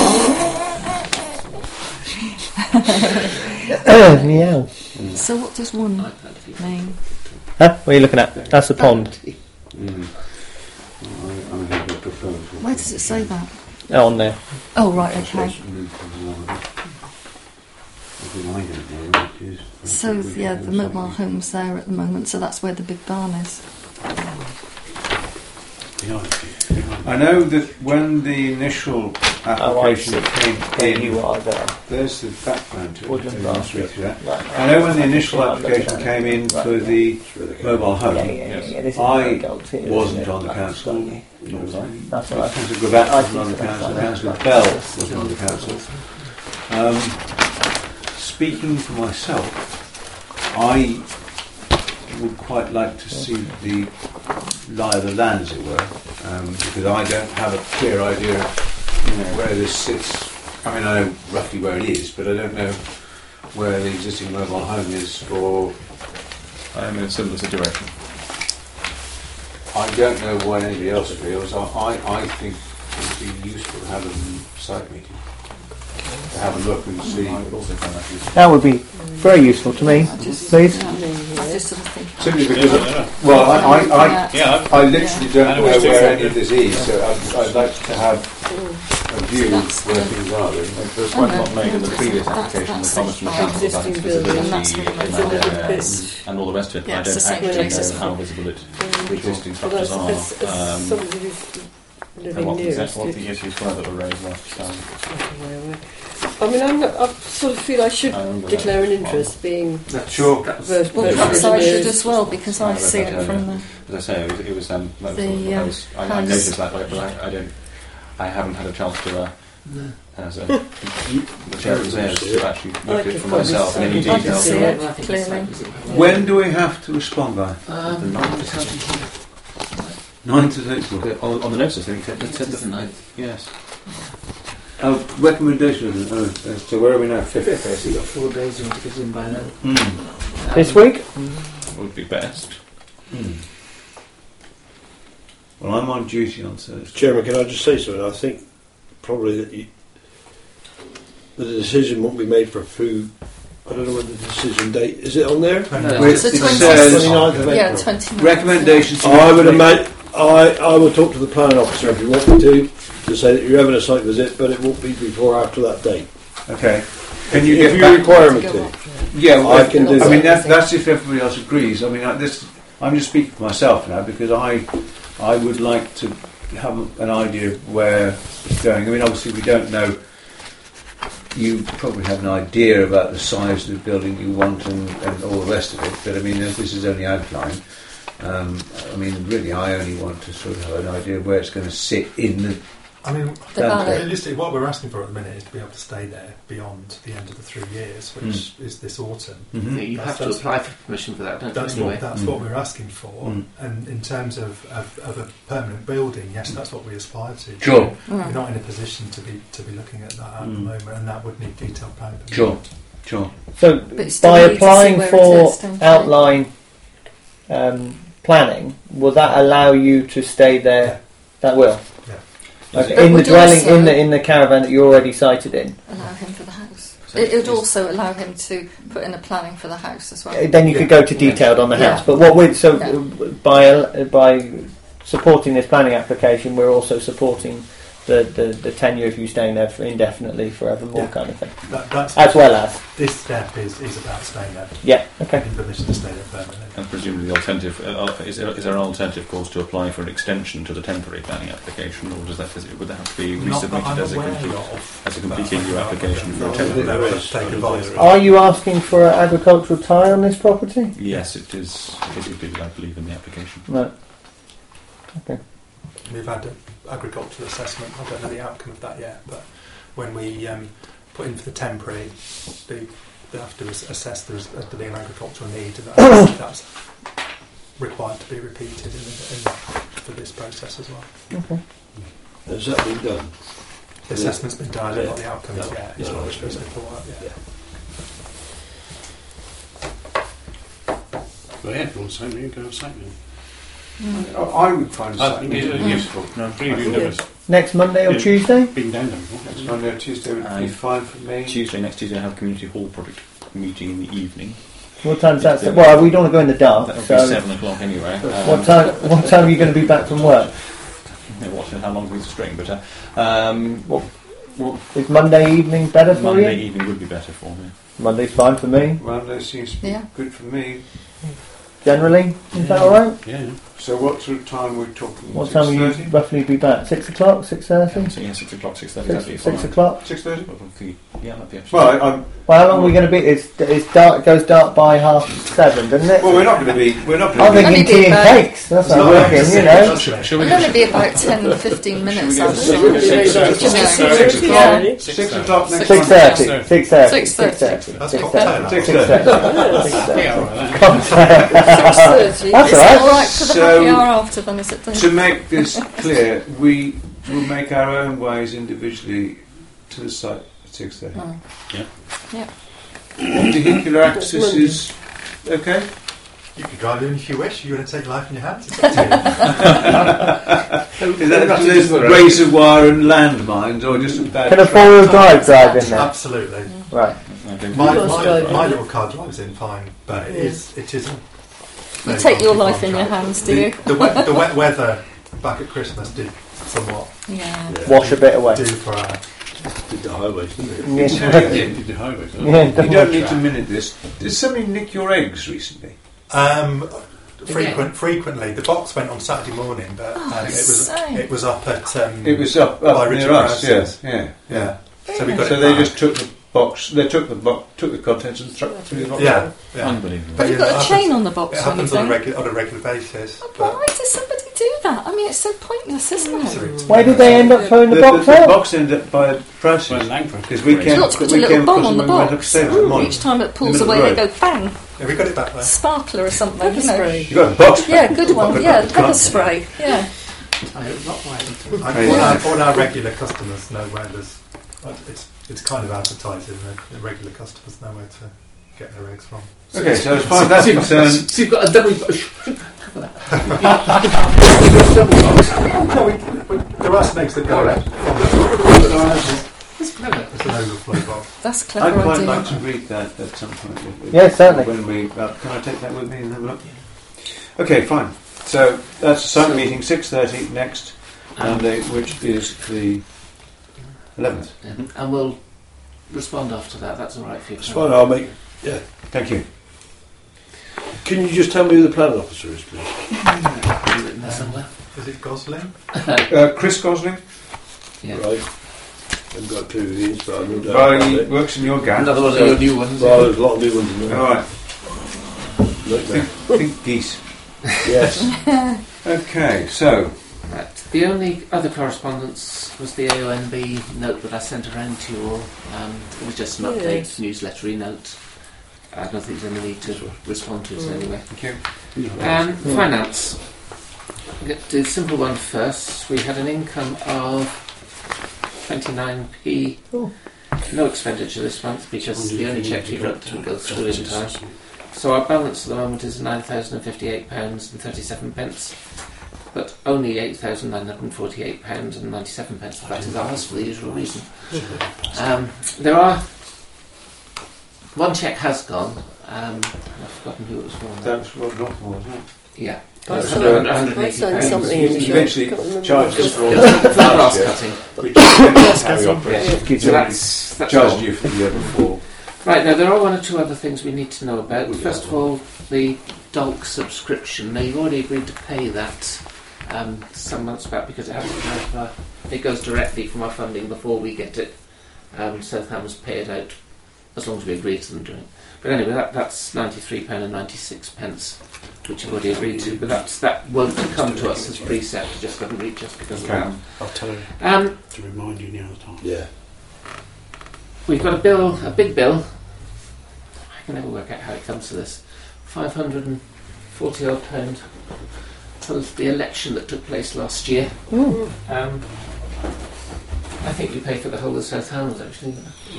Yeah. So what does one mean? Huh? What are you looking at? That's the pond. Mm. I, I have a proposal. Where does it say that? Oh, on there. Oh, right, okay. So, yeah, the mobile home's there at the moment, so that's where the big barn is. I know that when the initial application Oh, came There in, you are there. there's the background to it. Woodland so Bar. I'll speak to that. Right. I know when the initial Yeah, I've looked application at it. came in Right. for the mobile home, Yeah, yeah, yeah, yeah. This is I very gold here, isn't wasn't it? on the That's council. got you. That's all right. Councillor Gravatt I wasn't on the think so, council. that's Councillor right. Bell wasn't on the council. Um, speaking for myself, I would quite like to see the lie of the land, as it were, um, because I don't have a clear idea of you know, where this sits. I mean, I know roughly where it is, but I don't know where the existing mobile home is for. I'm in a similar situation. I don't know what anybody else feels. I, I, I think it would be useful to have a site meeting. To have a look and see. I would also find that useful. That would be very useful to me, I just, please. yeah, I just sort of think. Simply because, well, I, I, I, Yeah. Yeah, I literally don't I know know what you're where saying. any of this is, so I'd, I'd like to have a view That's where the- things are. Really. There was quite a lot made in the previous That's- application. The that's comments from the the council about existing its building, and that's visibility what in it that makes. area It's- and, and all the rest of it. Yeah, I it's the don't same actually place, know isn't how it? visible it, Mm. the existing Well, structures as, are. as, as Um, somebody who's and living what, near exact, us what did. the issues were that were raised last time. I mean, I'm not, I sort of feel I should I remember declare an that. interest being That's, Sure. That's, Ver- Well, ver- perhaps I should engineers. as well, because I see it from the. As I say, it was, it was um, that was- The, I, um, was, I, I house. noticed that, but I, I don't. I haven't had a chance to, uh, no. as a, the chair of the affairs, to actually look I at it could for probably myself in any see- I can detail. see Yeah, it I think it's clearly. like- is it- When do we have to respond by? Um, The ninth. ninth of April. On, on the notice, I think it said the ninth. Yes. Oh, recommendation. Oh, uh, so where are we now? Fifth. So you've got four days in to get in by then. Mm. This week? Would be best. Mm. Well, I'm on duty on Thursday. Chairman, can I just say something? I think probably that, you, that the decision won't be made for food. I don't know what the decision date is. It on there? No, It's the It twenty- says twenty-ninth of Yeah, April. twenty. recommendations. I would imagine. I, I will talk to the planning officer if you want me to to say that you're having a site visit, but it won't be before after that date. Okay. Can you if get you back? require me to? Yeah, well, I can do I that. mean, that, that's if everybody else agrees. I mean, I, this, I'm just speaking for myself now because I, I would like to have an idea of where it's going. I mean, obviously we don't know. You probably have an idea about the size of the building you want and, and all the rest of it. But I mean, this is only outline. Um, I mean, really, I only want to sort of have an idea of where it's going to sit in the I mean, The Down valley. realistically, what we're asking for at the minute is to be able to stay there beyond the end of the three years, which is this autumn. Mhm. You have to That's- apply for permission for that, don't That's you? what Anyway, that's Mm. what we're asking for. Mm. And in terms of, of, of a permanent building, yes, that's what we aspire to. Sure. We're Mm. not in a position to be to be looking at that at the Mm. moment, and that would need detailed planning. Sure. Sure. So But you still by need to see applying where it for is, don't you? outline um, planning, will that allow you to stay there? That will. Yeah. Okay. But In the would dwelling, also- in the in the caravan that you're already sited in. Allow him for the house. So It would it's- also allow him to put in a planning for the house as well. Uh, Then you could go to detailed on the Yeah. house. But what we so Yeah. uh, by uh, by supporting this planning application, we're also supporting the, the, the tenure of you staying there for indefinitely, forevermore, Yeah. kind of thing. That, that's As well as this step is, is about staying there, yeah, okay. getting permission to stay there permanently. And presumably the alternative, uh, uh, is, there, is there an alternative course to apply for an extension to the temporary planning application, or does that, does it, would that have to be Not that resubmitted I'm as a aware complete, of. as a completely new application for a No, temporary? there They'll is. take advice. Are you asking for an agricultural tie on this property? Yes, it is. It is included, I believe, in the application. No. We've had an agricultural assessment. I don't know the outcome of that yet, but when we um, put in for the temporary, they, they have to ass- assess the, res- uh, the an agricultural need, and that's, that's required to be repeated in, in, for this process as well. Okay. Has that been done? The assessment's been done, I don't know what the Yeah. outcome is No. yet. It's No, not no, supposed to no. pull out yet. Well, yeah, if you want to say me, go and say me. Mm. I I would find I think it's something. useful. No, really Yeah. nervous. Next Monday or Yeah. Tuesday? Been down there before. Next Monday or Tuesday would be Aye. fine for me. Tuesday, next Tuesday, I have a community hall project meeting in the evening. What time's that? Well, we don't want to go in the dark. That would So be seven o'clock anyway. what Um, time? What time are you going to be back from work? you know, what- how long is the string? But uh, um, what, what Is Monday evening better for Monday you? evening would be better for me. Monday's fine for me. Monday seems to be Yeah. good for me. Generally, is that all right? Yeah. So what sort of time we're talking? What time will you six thirty? roughly be back? Six o'clock? Six thirty? So yeah, six o'clock, six thirty. Six, That'd be six fine. o'clock. six thirty? But with the- Yeah, that'd be absolutely. Well, I, I'm, Well, how long are we going to be? It's, it's dark. It goes dark by half seven, doesn't it? well, we're not going to be. We're not I'm going to thinking be. Only tea and about- cakes. That's It's not not working, like- you know. Shall- Shall we It'll go? only be about ten to fifteen minutes. Shall we go I'd to say. six- Yeah. six- Yeah. Six o'clock. Yeah. Six o'clock next Six Six Monday. thirty. Six thirty. Six thirty. That's Six cocktail thirty. hour. Six Six thirty. thirty. Six thirty. Yeah, all right. That's Is all it right. all right for the So- happy hour after then, is it? To make this clear, we will make our own ways individually to the site at six thirty. Mm. Vehicular access is okay. You can drive in if you wish. You're going to take life in your hands. It's up to you. Is that so there's razor wire and landmines, or just a bad? Can a truck? four-wheel drive drive in there? Absolutely. Right. I don't My, Yours my, drive, my yeah. little car drives in fine, but it Yeah. is it is. a You very take your bumpy life in your contract. hands, do the, you? The wet, the wet weather back at Christmas did somewhat Yeah. Wash a bit away. do for our. Did the highways, didn't it? Yes. Tell you again, Did the highways. huh? Yeah, you don't don't watch need to that. minute this. Did somebody nick your eggs recently? Um, frequent, frequently, the box went on Saturday morning, but Oh, um, it was same. it was up at um, It was up, By up Richard near us. Branson's. Yeah, yeah. yeah. So we got So it they back. just took the box. They took the box, took the contents and threw it through the box. yeah, yeah. Unbelievable. But Have you yeah, got it a chain happens- on the box It or happens on a, anything? regu- on a regular basis. Oh, But why does somebody do that? I mean, it's so pointless, isn't it? so it's- Why did they end up throwing The, the the, box the out? box ended up by prices Well, Langford. because we Great. came. You ought to put a we little came bomb across on the when we went box. upstairs in the morning. Each time it pulls In the away, middle they of go bang, Yeah, we got it back there. sparkler or something. Pepper You know. spray. You got a box. Yeah, good one. Got- Yeah, got- pepper spray. Yeah. I hope not. Why? I- all, our, all our regular customers know where there's. It's it's kind of advertising. The, the regular customers know where to get their eggs from. Okay, so as far as that's concerned, So you've got a double. No, we, we, there are snakes that go All right. from It's clever. the, it's an overflow box. That's a I'd clever quite idea. like to read that at some point. if- if- Yes, certainly. When we, uh, can I take that with me and have a look? Okay, fine. So that's a site So- meeting, six thirty next Monday, which is the eleventh. Yeah. And we'll respond after that. That's all right for you. It's fine, I'll make. Thank you. Can you just tell me who the planning officer is, please? Have you written that somewhere? Is it Gosling? Uh, Chris Gosling, Yeah. Right. I haven't got a clue who he is, but I know that. well, about he it. works in your gang. Another one of your new ones. Well, there's a lot of new ones in there. All right, Like that. think, think geese. Yes. Okay, so Right. The only other correspondence was the A O N B note that I sent around to you all. Um, it was just an update, Yes. newslettery note. I don't think there's any need to respond to it Mm. anyway. Thank you. Um, finance. I'll get to the simple one first. We had an income of twenty-nine p. Oh. No expenditure this month because the only check we wrote didn't go through in time. So our balance at the moment is nine thousand fifty-eight pounds and thirty-seven pence, but only eight thousand nine hundred forty-eight pounds and ninety-seven pence. That is ours for the usual reason. Um, there are one cheque has gone. Um, I've forgotten who it was for. now. That's what Northmore, wasn't it? Yeah, I It's signed- one hundred I eighty signed pounds. something in the You shop. eventually Can't remember charged what us it for all For that. the grass Yeah. cutting. Which is how we cutting. operate. Yeah. So that's, that's all. Charged you for the year before. Right, now there are one or two other things we need to know about. First of all, the Dolk subscription. Now you've already agreed to pay that um, some months back because it hasn't have, uh, it goes directly from our funding before we get it. Um, Southampton's pay it out as long as we agree to them doing it. But anyway, that, that's ninety-three pounds and ninety-six pence, which you've already agreed to. But that's, that won't come to us as precept. It just doesn't reach us because Okay. of that. I'll tell her Um, to remind you near the time. Yeah. We've got a bill, a big bill. I can never work out how it comes to this. Five hundred and forty odd pound for the election that took place last year. Mm. Um, I think we pay for the whole of South Hams actually.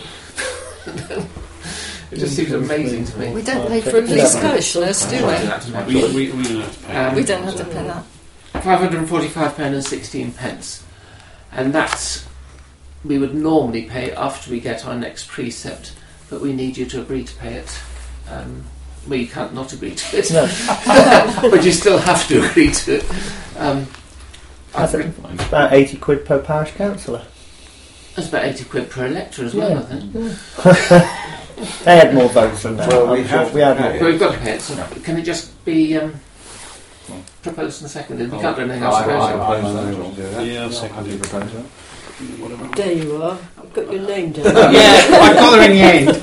It just seems amazing to me. We don't pay for a police commissioners, do we? We, we, we don't have to pay. Um, We don't have to pay that. Five hundred and forty-five pound and sixteen pence, and that's we would normally pay after we get our next precept, but we need you to agree to pay it. Um, well, you can't not agree to it, No. but you still have to agree to it. Um, That's I've it. written- It's about eighty quid per parish councillor. That's about eighty quid per elector as well, Yeah. I think. They had more votes than that. Well, we I'm sure have we had to more. pay But we've got to pay it. So can it just be um, proposed and seconded? We can't do anything else. I- I- about it. I- I know we'll do that. Yeah, I'll How do second you it. propose that? Whatever. There you are. I've got your name down. Yeah, I got her in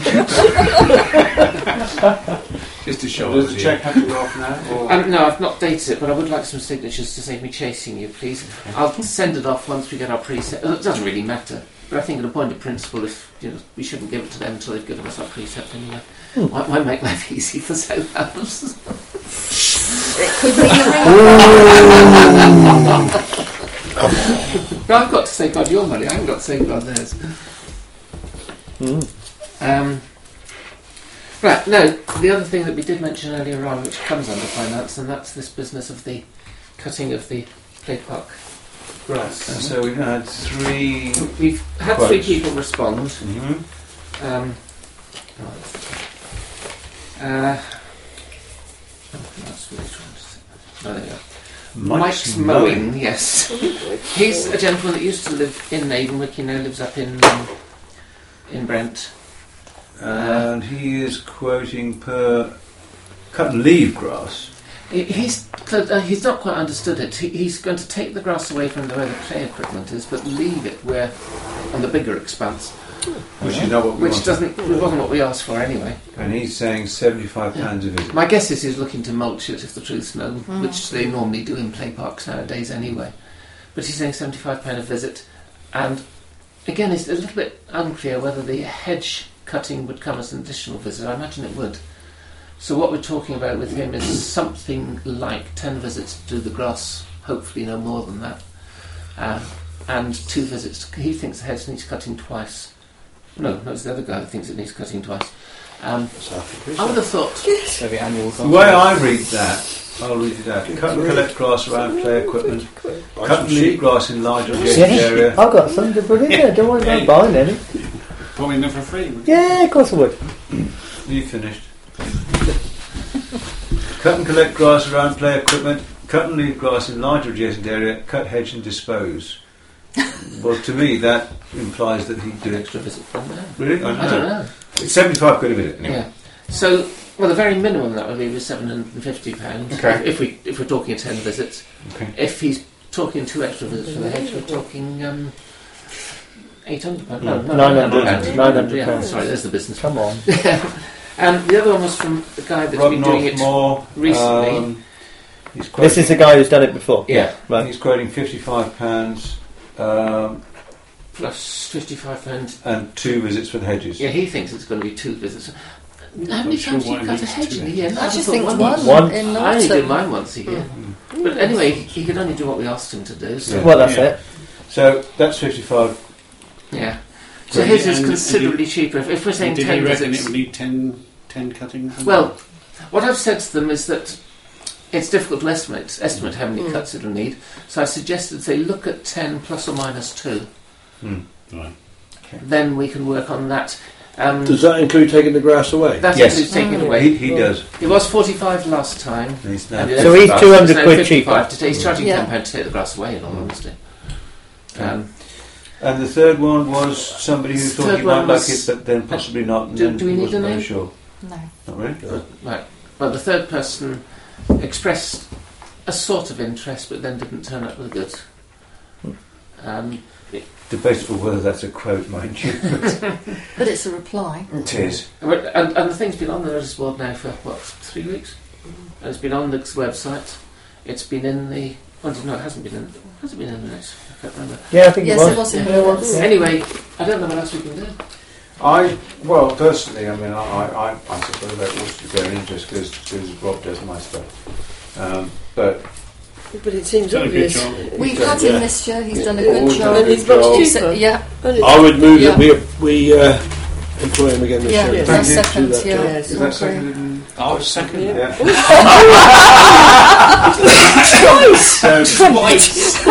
the end. Just to show Does us, the yeah. cheque have to go off now? Or? Um, no, I've not dated it, but I would like some signatures to save me chasing you, please. I'll send it off once we get our precept. It doesn't really matter, but I think at a point of principle, if you know, we shouldn't give it to them until they've given us our precept anyway. Hmm. Might, might make life easy for Southampton. It could be a No, I've got to safeguard your money. I haven't got to safeguard theirs. Mm. Um, right, no, the other thing that we did mention earlier on, which comes under finance, and that's this business of the cutting of the play park grass. And so we've had three. We've had Quotes. three people respond. Mm-hmm. Um, uh, oh, that's what he's trying to say. Oh, there we go. Mike's, Mowing, yes. He's a gentleman that used to live in Avonwick. He now lives up in um, in Brent. And he is quoting per cut and leave grass. He- He's uh, he's not quite understood it. He, he's going to take the grass away from where the play equipment is, but leave it where on the bigger expanse, Which is not what we which wanted. doesn't it wasn't what we asked for anyway. And he's saying seventy-five pounds a visit. My guess is he's looking to mulch it, if the truth's known, Mm. which they normally do in play parks nowadays anyway. But he's saying seventy-five pounds a visit, and again, it's a little bit unclear whether the hedge cutting would come as an additional visit. I imagine it would. So what we're talking about with him is something like ten visits to do the grass, hopefully no more than that, uh, and two visits. To, he thinks the hedge needs cutting twice. No, no, it's the other guy who thinks it needs cutting twice. Um, I would have thought. So the annual The way I read that, I'll read it out. Cut and collect grass around play equipment. Cut and leave grass in large adjacent Yes, area. I've got some to put in there. Don't worry about buying any. Put me in there for free. would you? Yeah, of course I would. You finished. Cut and collect grass around play equipment. Cut and leave grass in large adjacent area. Cut, hedge and dispose. Well, to me that implies that he'd do An it. extra visit from there. Really? I don't know. It's seventy-five quid a minute. Anyway. Yeah. So, well, the very minimum that would be was seven hundred and fifty pounds. Okay. If we if we're talking ten visits. Okay. If he's talking two extra visits for the hedge, we're talking um, eight hundred pounds. No, no, Nine hundred pounds. pounds. Nine hundred Yeah, pounds. sorry, there's the business. Come on. And the other one was from the guy that's Rob been doing it Northmore, recently. um, He's quoting, This is the guy who's done it before. Yeah. Right. He's quoting fifty-five pounds um, Plus fifty-five pounds. and two visits for the hedges. Yeah, he thinks it's going to be two visits. How many Not sure times do why you it cut a needs hedge two in a year? I just just thought think one one, was- One. in I only do autumn. mine once a year. Mm. But anyway, he can only do what we asked him to do. So Yeah. Well, that's Yeah. it. So that's fifty-five. yeah. So Right. his is And considerably cheaper. If, if we're saying Did ten he reckon visits, it would need ten, ten cuttings? well, what I've said to them is that it's difficult to estimate estimate how many Mm. cuts it'll need. So I suggested they look at ten plus or minus two. Hmm. Right. Then we can work on that. Um, Does that include taking the grass away? that Yes. includes taking it Mm. away. He, he does. It was forty-five last time. And he's now And So he's it's two hundred now quid fifty-five cheaper. Today. He's charging Yeah. ten pound to take the grass away. In all honesty. Um, And the third one was somebody who thought Third he might one like was- it, but then possibly not. And Do- then do we he need wasn't a very name? sure. No. Not really. Right. Well, the third person expressed a sort of interest, but then didn't turn up with the goods. Um, Debatable whether that's a quote, mind you. But it's a reply. It is. but- and, and the thing's been on the notice board now for what, three weeks? And it's been on the website. It's been in the. Oh, no, it hasn't been in. Has it been in the notice? I can't remember. Yeah, I think Yes, it was. it was in Yeah, it the was. Anyway, I don't know what else we can do. I well, personally, I mean, I I, I suppose that was to go in interest because Rob does my stuff. Um, but But it seems Done a good obvious. job. We've Yeah. had him this year. He's done a good Always job. done And he's much job. cheaper. Yeah, And it's- I would move Yeah. that we we uh, employ him again this yeah. year. Thank That's you. second. Do that, Yeah, yes. is that seconded? In, I was second. Yeah. yeah. So Twice.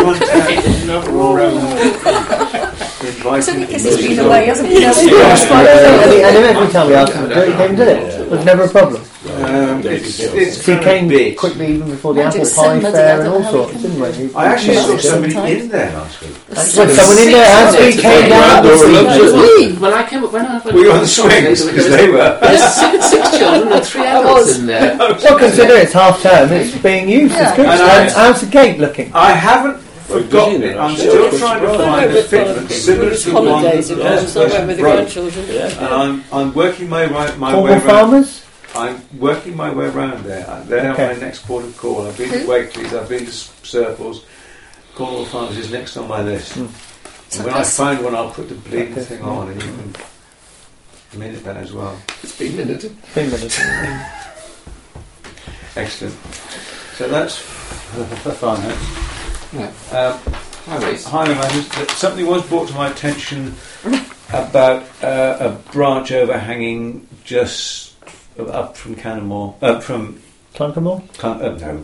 It's only because he's inviting been away, hasn't he? Yeah, and, he- and every time we asked him to do it, he came and did it. It was never a problem. Um, it's, it's He kind of came big. quickly even before the Mind apple you, pie somebody, I fair and don't all know how sorts, he didn't we? He- I actually he saw did it. somebody sometimes. in there last week. Well, someone in there as we came down. Door loves it. When I came up, when I when Were you I on the was sorry, swings? there Because was- they were. There's six, six children and three adults in there. Well, consider it's half term, it's being used. Yeah. It's good. And I- And how's the gate looking? I haven't Well, forgotten busy it. now, I'm actually. still Yeah, trying to quite find a but fitment it's similar to the one that holidays the ago, last somewhere person with the broke. grandchildren. And I'm I'm working my way my way Cornwall around. farmers? I'm working my way around there. Uh, They're Okay. on my next port of call. I've been Who? to Wakeley's, I've been to S- Circles. Cornwall Farmers is next on my list. Hmm. And when I find one, I'll put the bleeding Okay. thing on, and you can minute that as well. It's been minuted. Three minutes. Excellent. So that's finance. Right. Um, Highways. Highway matters. that Something was brought to my attention about uh, a branch overhanging just up from Canamore, uh, from Clunkermore? Can- uh, no,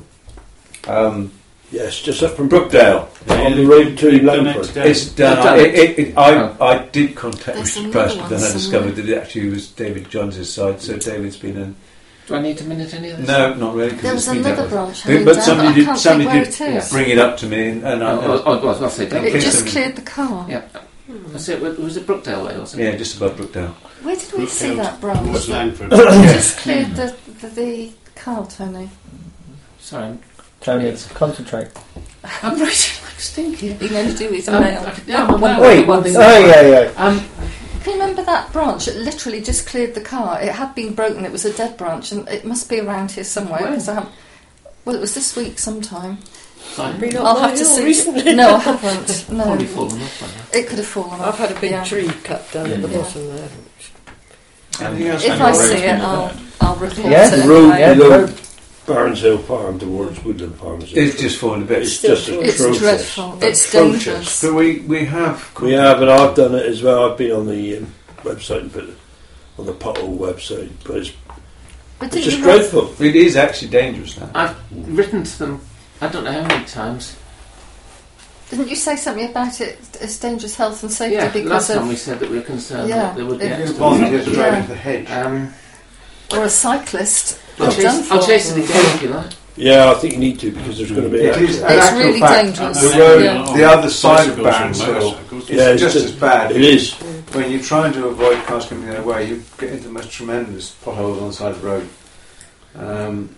um, Yes, just up from Brookdale. on the road to Langford. It's done. I've done I, it. it, it, I, Oh. I did contact There's Mister another Price, but one then I somewhere. discovered that it actually was David Johns' side. So David's been in. Do I need to minute any of this? No, not really. 'cause There it's was been another dealt with. branch But- hanging but down, somebody but I did- can't somebody think where did it is. Bring it up to me, and, and I, Oh, oh, oh, well, I'll say don't. It Okay, just somebody- cleared the car. Yeah. Was it, was it Brookdale Way or something? yeah, just above Brookdale. Where did we see Brookdale that branch? was that Langford. just cleared the, the, the car, Tony. Sorry, I'm, Tony, concentrate. I'm writing like stinky. He meant to do his Um, mail. yeah, I'm aware Wait, of one thing. oh yeah, yeah. Um, Can you remember that branch? It literally just cleared the car. It had been broken. It was a dead branch, and it must be around here somewhere. Where? Because I haven't. Well, it was this week sometime. fine. Been up I'll my have to hill see. recently. No, I haven't. No, Probably fallen off by now. it could have fallen off. I've had a big yeah. tree cut down at the Yeah. bottom there. Anything else If on I your see road? it, I'll, I'll report Yeah, it. the road, anyway. Yeah, the road. road Barnes Hill Farm towards Woodland Farm. is It's just fallen a bit. It's just It's atrocious. dreadful. It's Atrocious. dangerous. But we, we have. We have, and I've done it as well. I've been on the um, website and put it on the pothole website, but it's, But it's didn't just you write- dreadful. It is actually dangerous now. I've written to them, I don't know how many times. Didn't you say something about it? It's dangerous health and safety Yeah, because last of, time we said that we were concerned Yeah, that there would be it- accidents. Volunteers to drive Yeah. into the hedge. Um, or a cyclist. I'll, I've done chase, I'll for. chase it again if you like. Yeah, I think you need to because there's going to be It an is. accident. In It's actual really fact, dangerous. The road, Yeah. the other side of Bicycles Barnes and Hill, motorcycles. is Yeah, it's just just- as bad. It is. When you're trying to avoid cars coming the other way, you get into the most tremendous potholes on the side of the road. Um,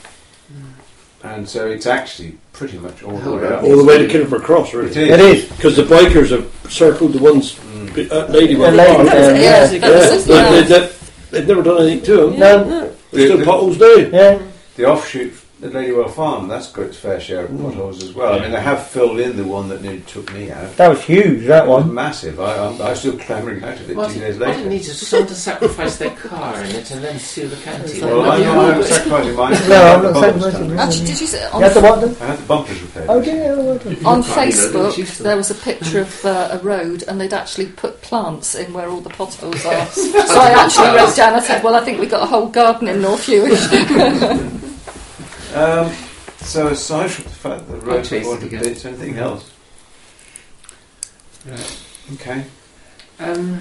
and so it's actually pretty much all the way up. All the way to Kinnifer Cross, really. It is. It is. Because the bikers have circled the ones Mm. at Ladywell The lady Farm. there, Yeah, yeah. that was it, Yeah, yeah. they, they, they've never done anything to them. No. There's still The- potholes now. Yeah. The offshoot at Ladywell Farm, that's got its fair share of potholes as well. I mean, they have filled in the one that nearly took me out. That was huge, that It was one. massive. I, I'm, I'm still clambering out of it What two do days you later. need to someone to sacrifice their car in it and then sue the county? Well, I'm not I'm sacrificing mine. No, I I'm had not the bumpers sacrificing done. mine. Actually, did you see on, You had the what then? I had the bumpers repaired. Oh dear, oh, well done. on You can't, you know, Facebook? don't you? There was a picture of uh, a road, and they'd actually put plants in where all the potholes are. So I actually wrote down. I said, "Well, I think we got a whole garden in North Hewish." Um, so aside from the fact that the I'll roads chase are it wanted again. bits, anything else? Right. Okay. Um,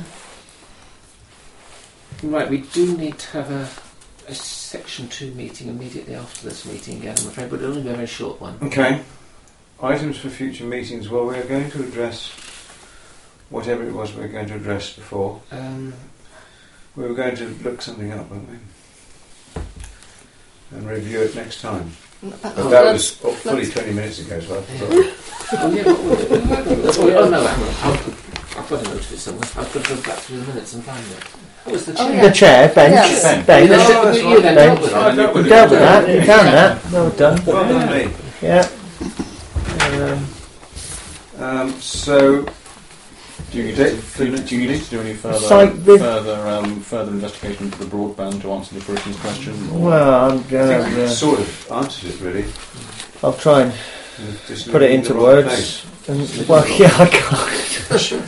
right, we do need to have a, a section two meeting immediately after this meeting again, I'm afraid, but it'll only be a very short one. Okay. Items for future meetings. Well, we are going to address whatever it was we were going to address before. Um, We were going to look something up, weren't we? And review it next time. But Oh, that let's- was fully let's- twenty minutes ago, so I thought. oh, yeah, what was it? oh, oh, no, hang on. I've, I've got a note of it somewhere. I've got to go back through the minutes and find it. That was the Oh, chair. yeah. The chair, bench, Yes. bench. You No, then, that's you, right. you then dealt with I it. dealt We with dealt it. with that, you found that. Well done. Well done, me. Yeah. Um, Um, so, Do you need Do- to do, do, you need to do any further Site vid- further um, further investigation into the broadband to answer the parishioner's question? or- well, I'm I gonna, think we uh, sort of answered it really. I'll try and Just put it in into the wrong words. place. And, well, yeah, I can't.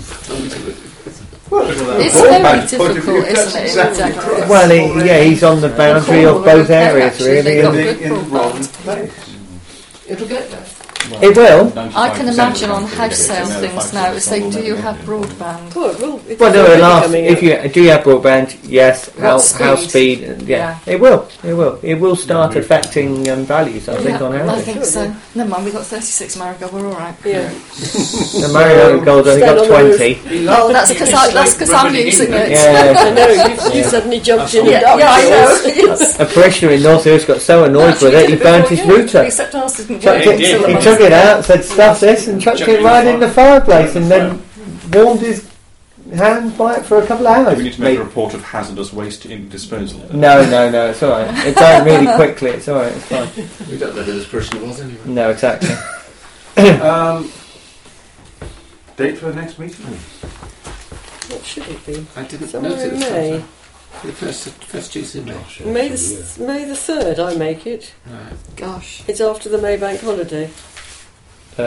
Well, It's well, very that's point of difficult, view, that's isn't it? exactly Exactly. right. Well, he, yeah, he's on the boundary of both Okay, areas, actually, really. they in got And the, good in the broadband. wrong place. It'll get there. Well, it will. I can ninety-five percent imagine of on the house country sale gets it, things five now, percent it's say, will do you never have get it. broadband? Oh, it will. It's Well, no, already it'll ask coming if out. you do you have broadband. Yes. How What how speed? speed? and- Yeah, it will. It will. It will start affecting um, values. I think Yeah, on I average. think so. Never mind, we've got thirty-six Marigold, we're all right. Yeah. The Mario Gold only Stand got on the roof. twenty. Well, that's because that's because I'm using it. Yeah. I know, you, you suddenly jumped in Yeah, and up. yeah, I know. Yes. A parishioner in North East got so annoyed with it, he burnt his router. Except ours didn't Chucked work. it, did. until he a took month it ago. out, said stuff this, and chucked Chucked it it right in in the the fireplace, and then warmed his hand by it for a couple of hours. Do we need to make Mate. a report of hazardous waste in disposal? No, no, no, it's alright. It died really quickly, it's alright, it's fine. We don't know who this person was anyway. No, exactly. Um, date for the next meeting? What should it be? I didn't Somewhere notice in it. May. The first, first Tuesday in May. May the, s- May the third, I make it. Right. Gosh. It's after the May bank holiday. Uh,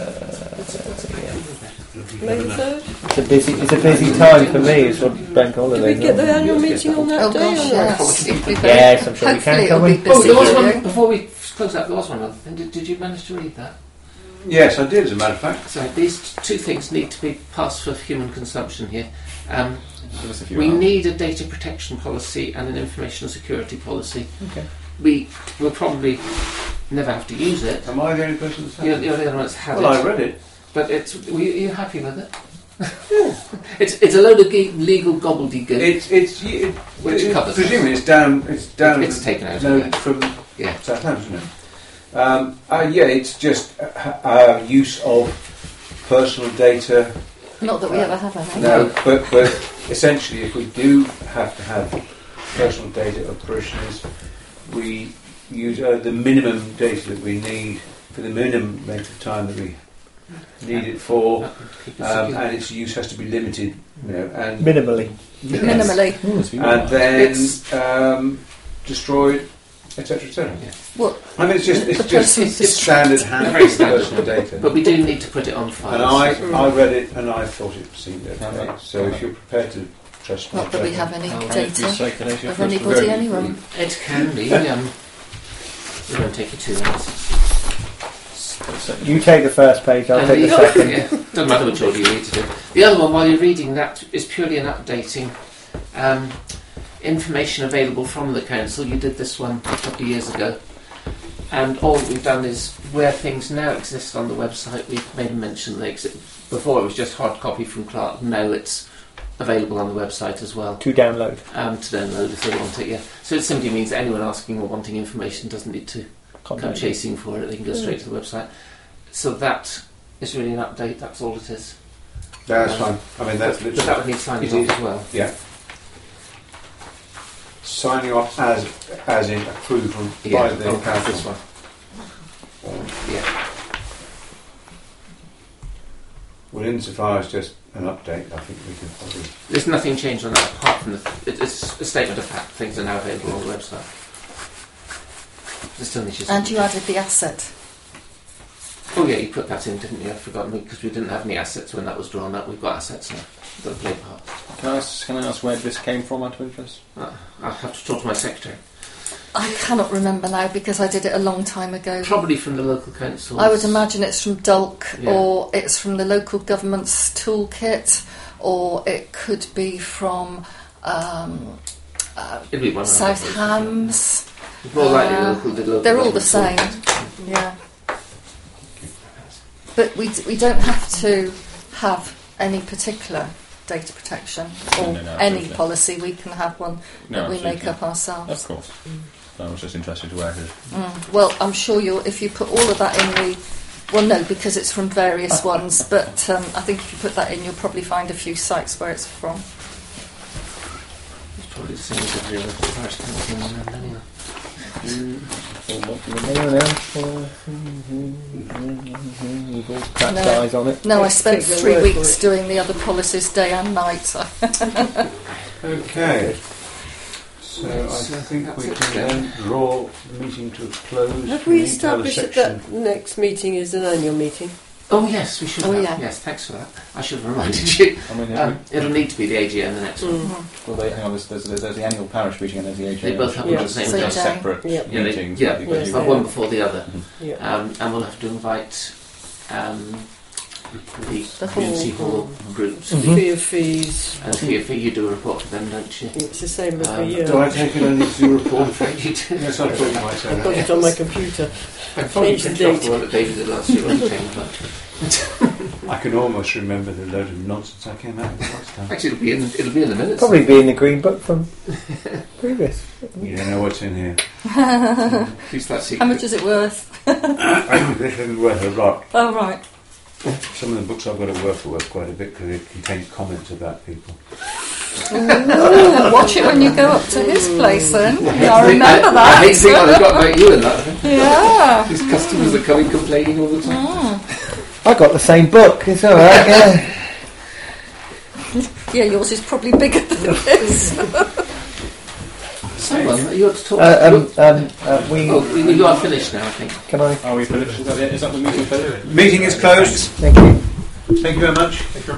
May the third? it's a busy, it's a busy time for me. It's what bank Did holiday. we get the annual meeting on that Oh day gosh, or not? yes. It'll be very- Yes, I'm sure we Hopefully can it'll come be in. Oh, busy. there was for one, you. before we close out, there was one other thing. Did, did you manage to read that? Yes, I did, as a matter of fact. So these t- two things need to be passed for human consumption here. Um, Give us a few we hours. need a data protection policy and an information security policy. Okay. We will probably never have to use it. Am I the only person that's had You're, it? you're the only one that's had Well, I it. read it. But it's, were you, are you happy with it? it's it's a load of ge- legal gobbledygook. It's it's it, Which it, covers presumably it's down it's down it's taken out. no, of it. from Yeah. Southampton. Isn't it? Um, uh, yeah, it's just uh, uh, use of personal data. Not that we ever have any. No, but but essentially, if we do have to have personal data of parishioners, we use uh, the minimum data that we need for the minimum length of time that we need it for, That would keep it um, secure. and its use has to be limited. You know, and Minimally. Minimally. and then It's- um, destroyed, et cetera, et cetera. Yeah. What? I mean, it's just The it's just person's it's standard handling Very of standard. personal data. But we do need to put it on file. And I, so- I read it and I thought it seemed okay. Okay. So if you're prepared to trust me, Not that we have any Oh, data Circulation of first anybody vote. anyway. It can be. Um, it won't take you two minutes. You take the first page, I'll And take the the- second. yeah, doesn't matter which order you read it in. The other one, while you're reading that, is purely an updating. Um, information available from the council. You did this one a couple of years ago. And all we've done is where things now exist on the website, we've made a mention they exist. Before it was just hard copy from Clark, now it's available on the website as well. To download. Um, to download if they want it, yeah. So it simply means that anyone asking or wanting information doesn't need to come Contact. chasing for it, they can go straight to the website. So that is really an update, that's all it is. That's fine. I mean, that's But that literally. would need signing It off is. as well. Yeah. signing off as as in approval by Yeah, the oh, council. this one. Yeah. Well, insofar as just an update, I think we can probably. There's nothing changed on that apart from the. It, it's a statement of fact. Things are now available on the website. There's still an issue. And you added the asset. Oh yeah, you put that in, didn't you? I've forgotten because we didn't have any assets when that was drawn up. We've got assets now. We've got the play part. Can I ask, can I ask where this came from out of interest? Uh, I'll have to talk to my secretary. I cannot remember now because I did it a long time ago. Probably from the local council. I would imagine it's from Dulk, Yeah. or it's from the local government's toolkit, or it could be from um, uh, It'd be one of South those. Hams. It's more likely Uh, local, the local. They're all the government same. toolkit. Yeah. But we, d- we don't have to have any particular data protection or No, no, no, any absolutely. policy. We can have one No, that we make absolutely. up ourselves. Of course. I was just interested to where it is. Mm. Well, I'm sure you'll, if you put all of that in the, well, no, because it's from various ones, but um, I think if you put that in, you'll probably find a few sites where it's from. It's probably the same as every other parish council in England anyway. Anyone else? You've all cracked No. eyes on it. No, I Let's spent take their three word for weeks it. doing the other policies day and night. Okay. So I So think that's we it can then. then draw the meeting to a close. Have we need to have a established that section. that next meeting is an annual meeting? Oh yes, we should. Oh, have. yeah. Yes, thanks for that. I should have reminded you. I mean, Um, it'll need to be the A G M the next one. Mm. well, they, hang on, there's, there's, there's the annual parish meeting and there's the A G M. They both happen Yeah. on the same Same day. Just day. separate Yeah. Yeah, they- meetings. yeah, but you- yes. Uh, one before the other, Yeah. um, and we'll have to invite um, the, The community hall. hall groups. Mhm. Fee of fees. And for you, for you do a report to them, don't you? It's the same every Um, year. Do I take it I need to do a I'm report? afraid you do. Yes, I thought you might say I've got that. it on my computer. I probably Change the picked up date. the one that David did last year when he came, but I can almost remember the load of nonsense I came out with last time. actually it'll be in it'll be in the minutes. Probably be in the green book from previous. You don't know what's in here. Who's that How secret? much is it worth? This isn't worth a lot. Oh, right. Some of the books I've got at work are worth quite a bit because they contain comments about people. Ooh, watch it when you go up to his place then. I remember I, I hate that. seeing what I've got about you in that. Yeah. These customers are coming complaining all the time. Mm. I got the same book. It's all right. Yeah. Yeah, yours is probably bigger than this. Someone, you ought to talk. Uh, um, um, uh, we oh, you you are finished now, I think. can I? Are we finished? Is that, it? Is that the meeting finished? Meeting is closed. Thank you. Thank you very much.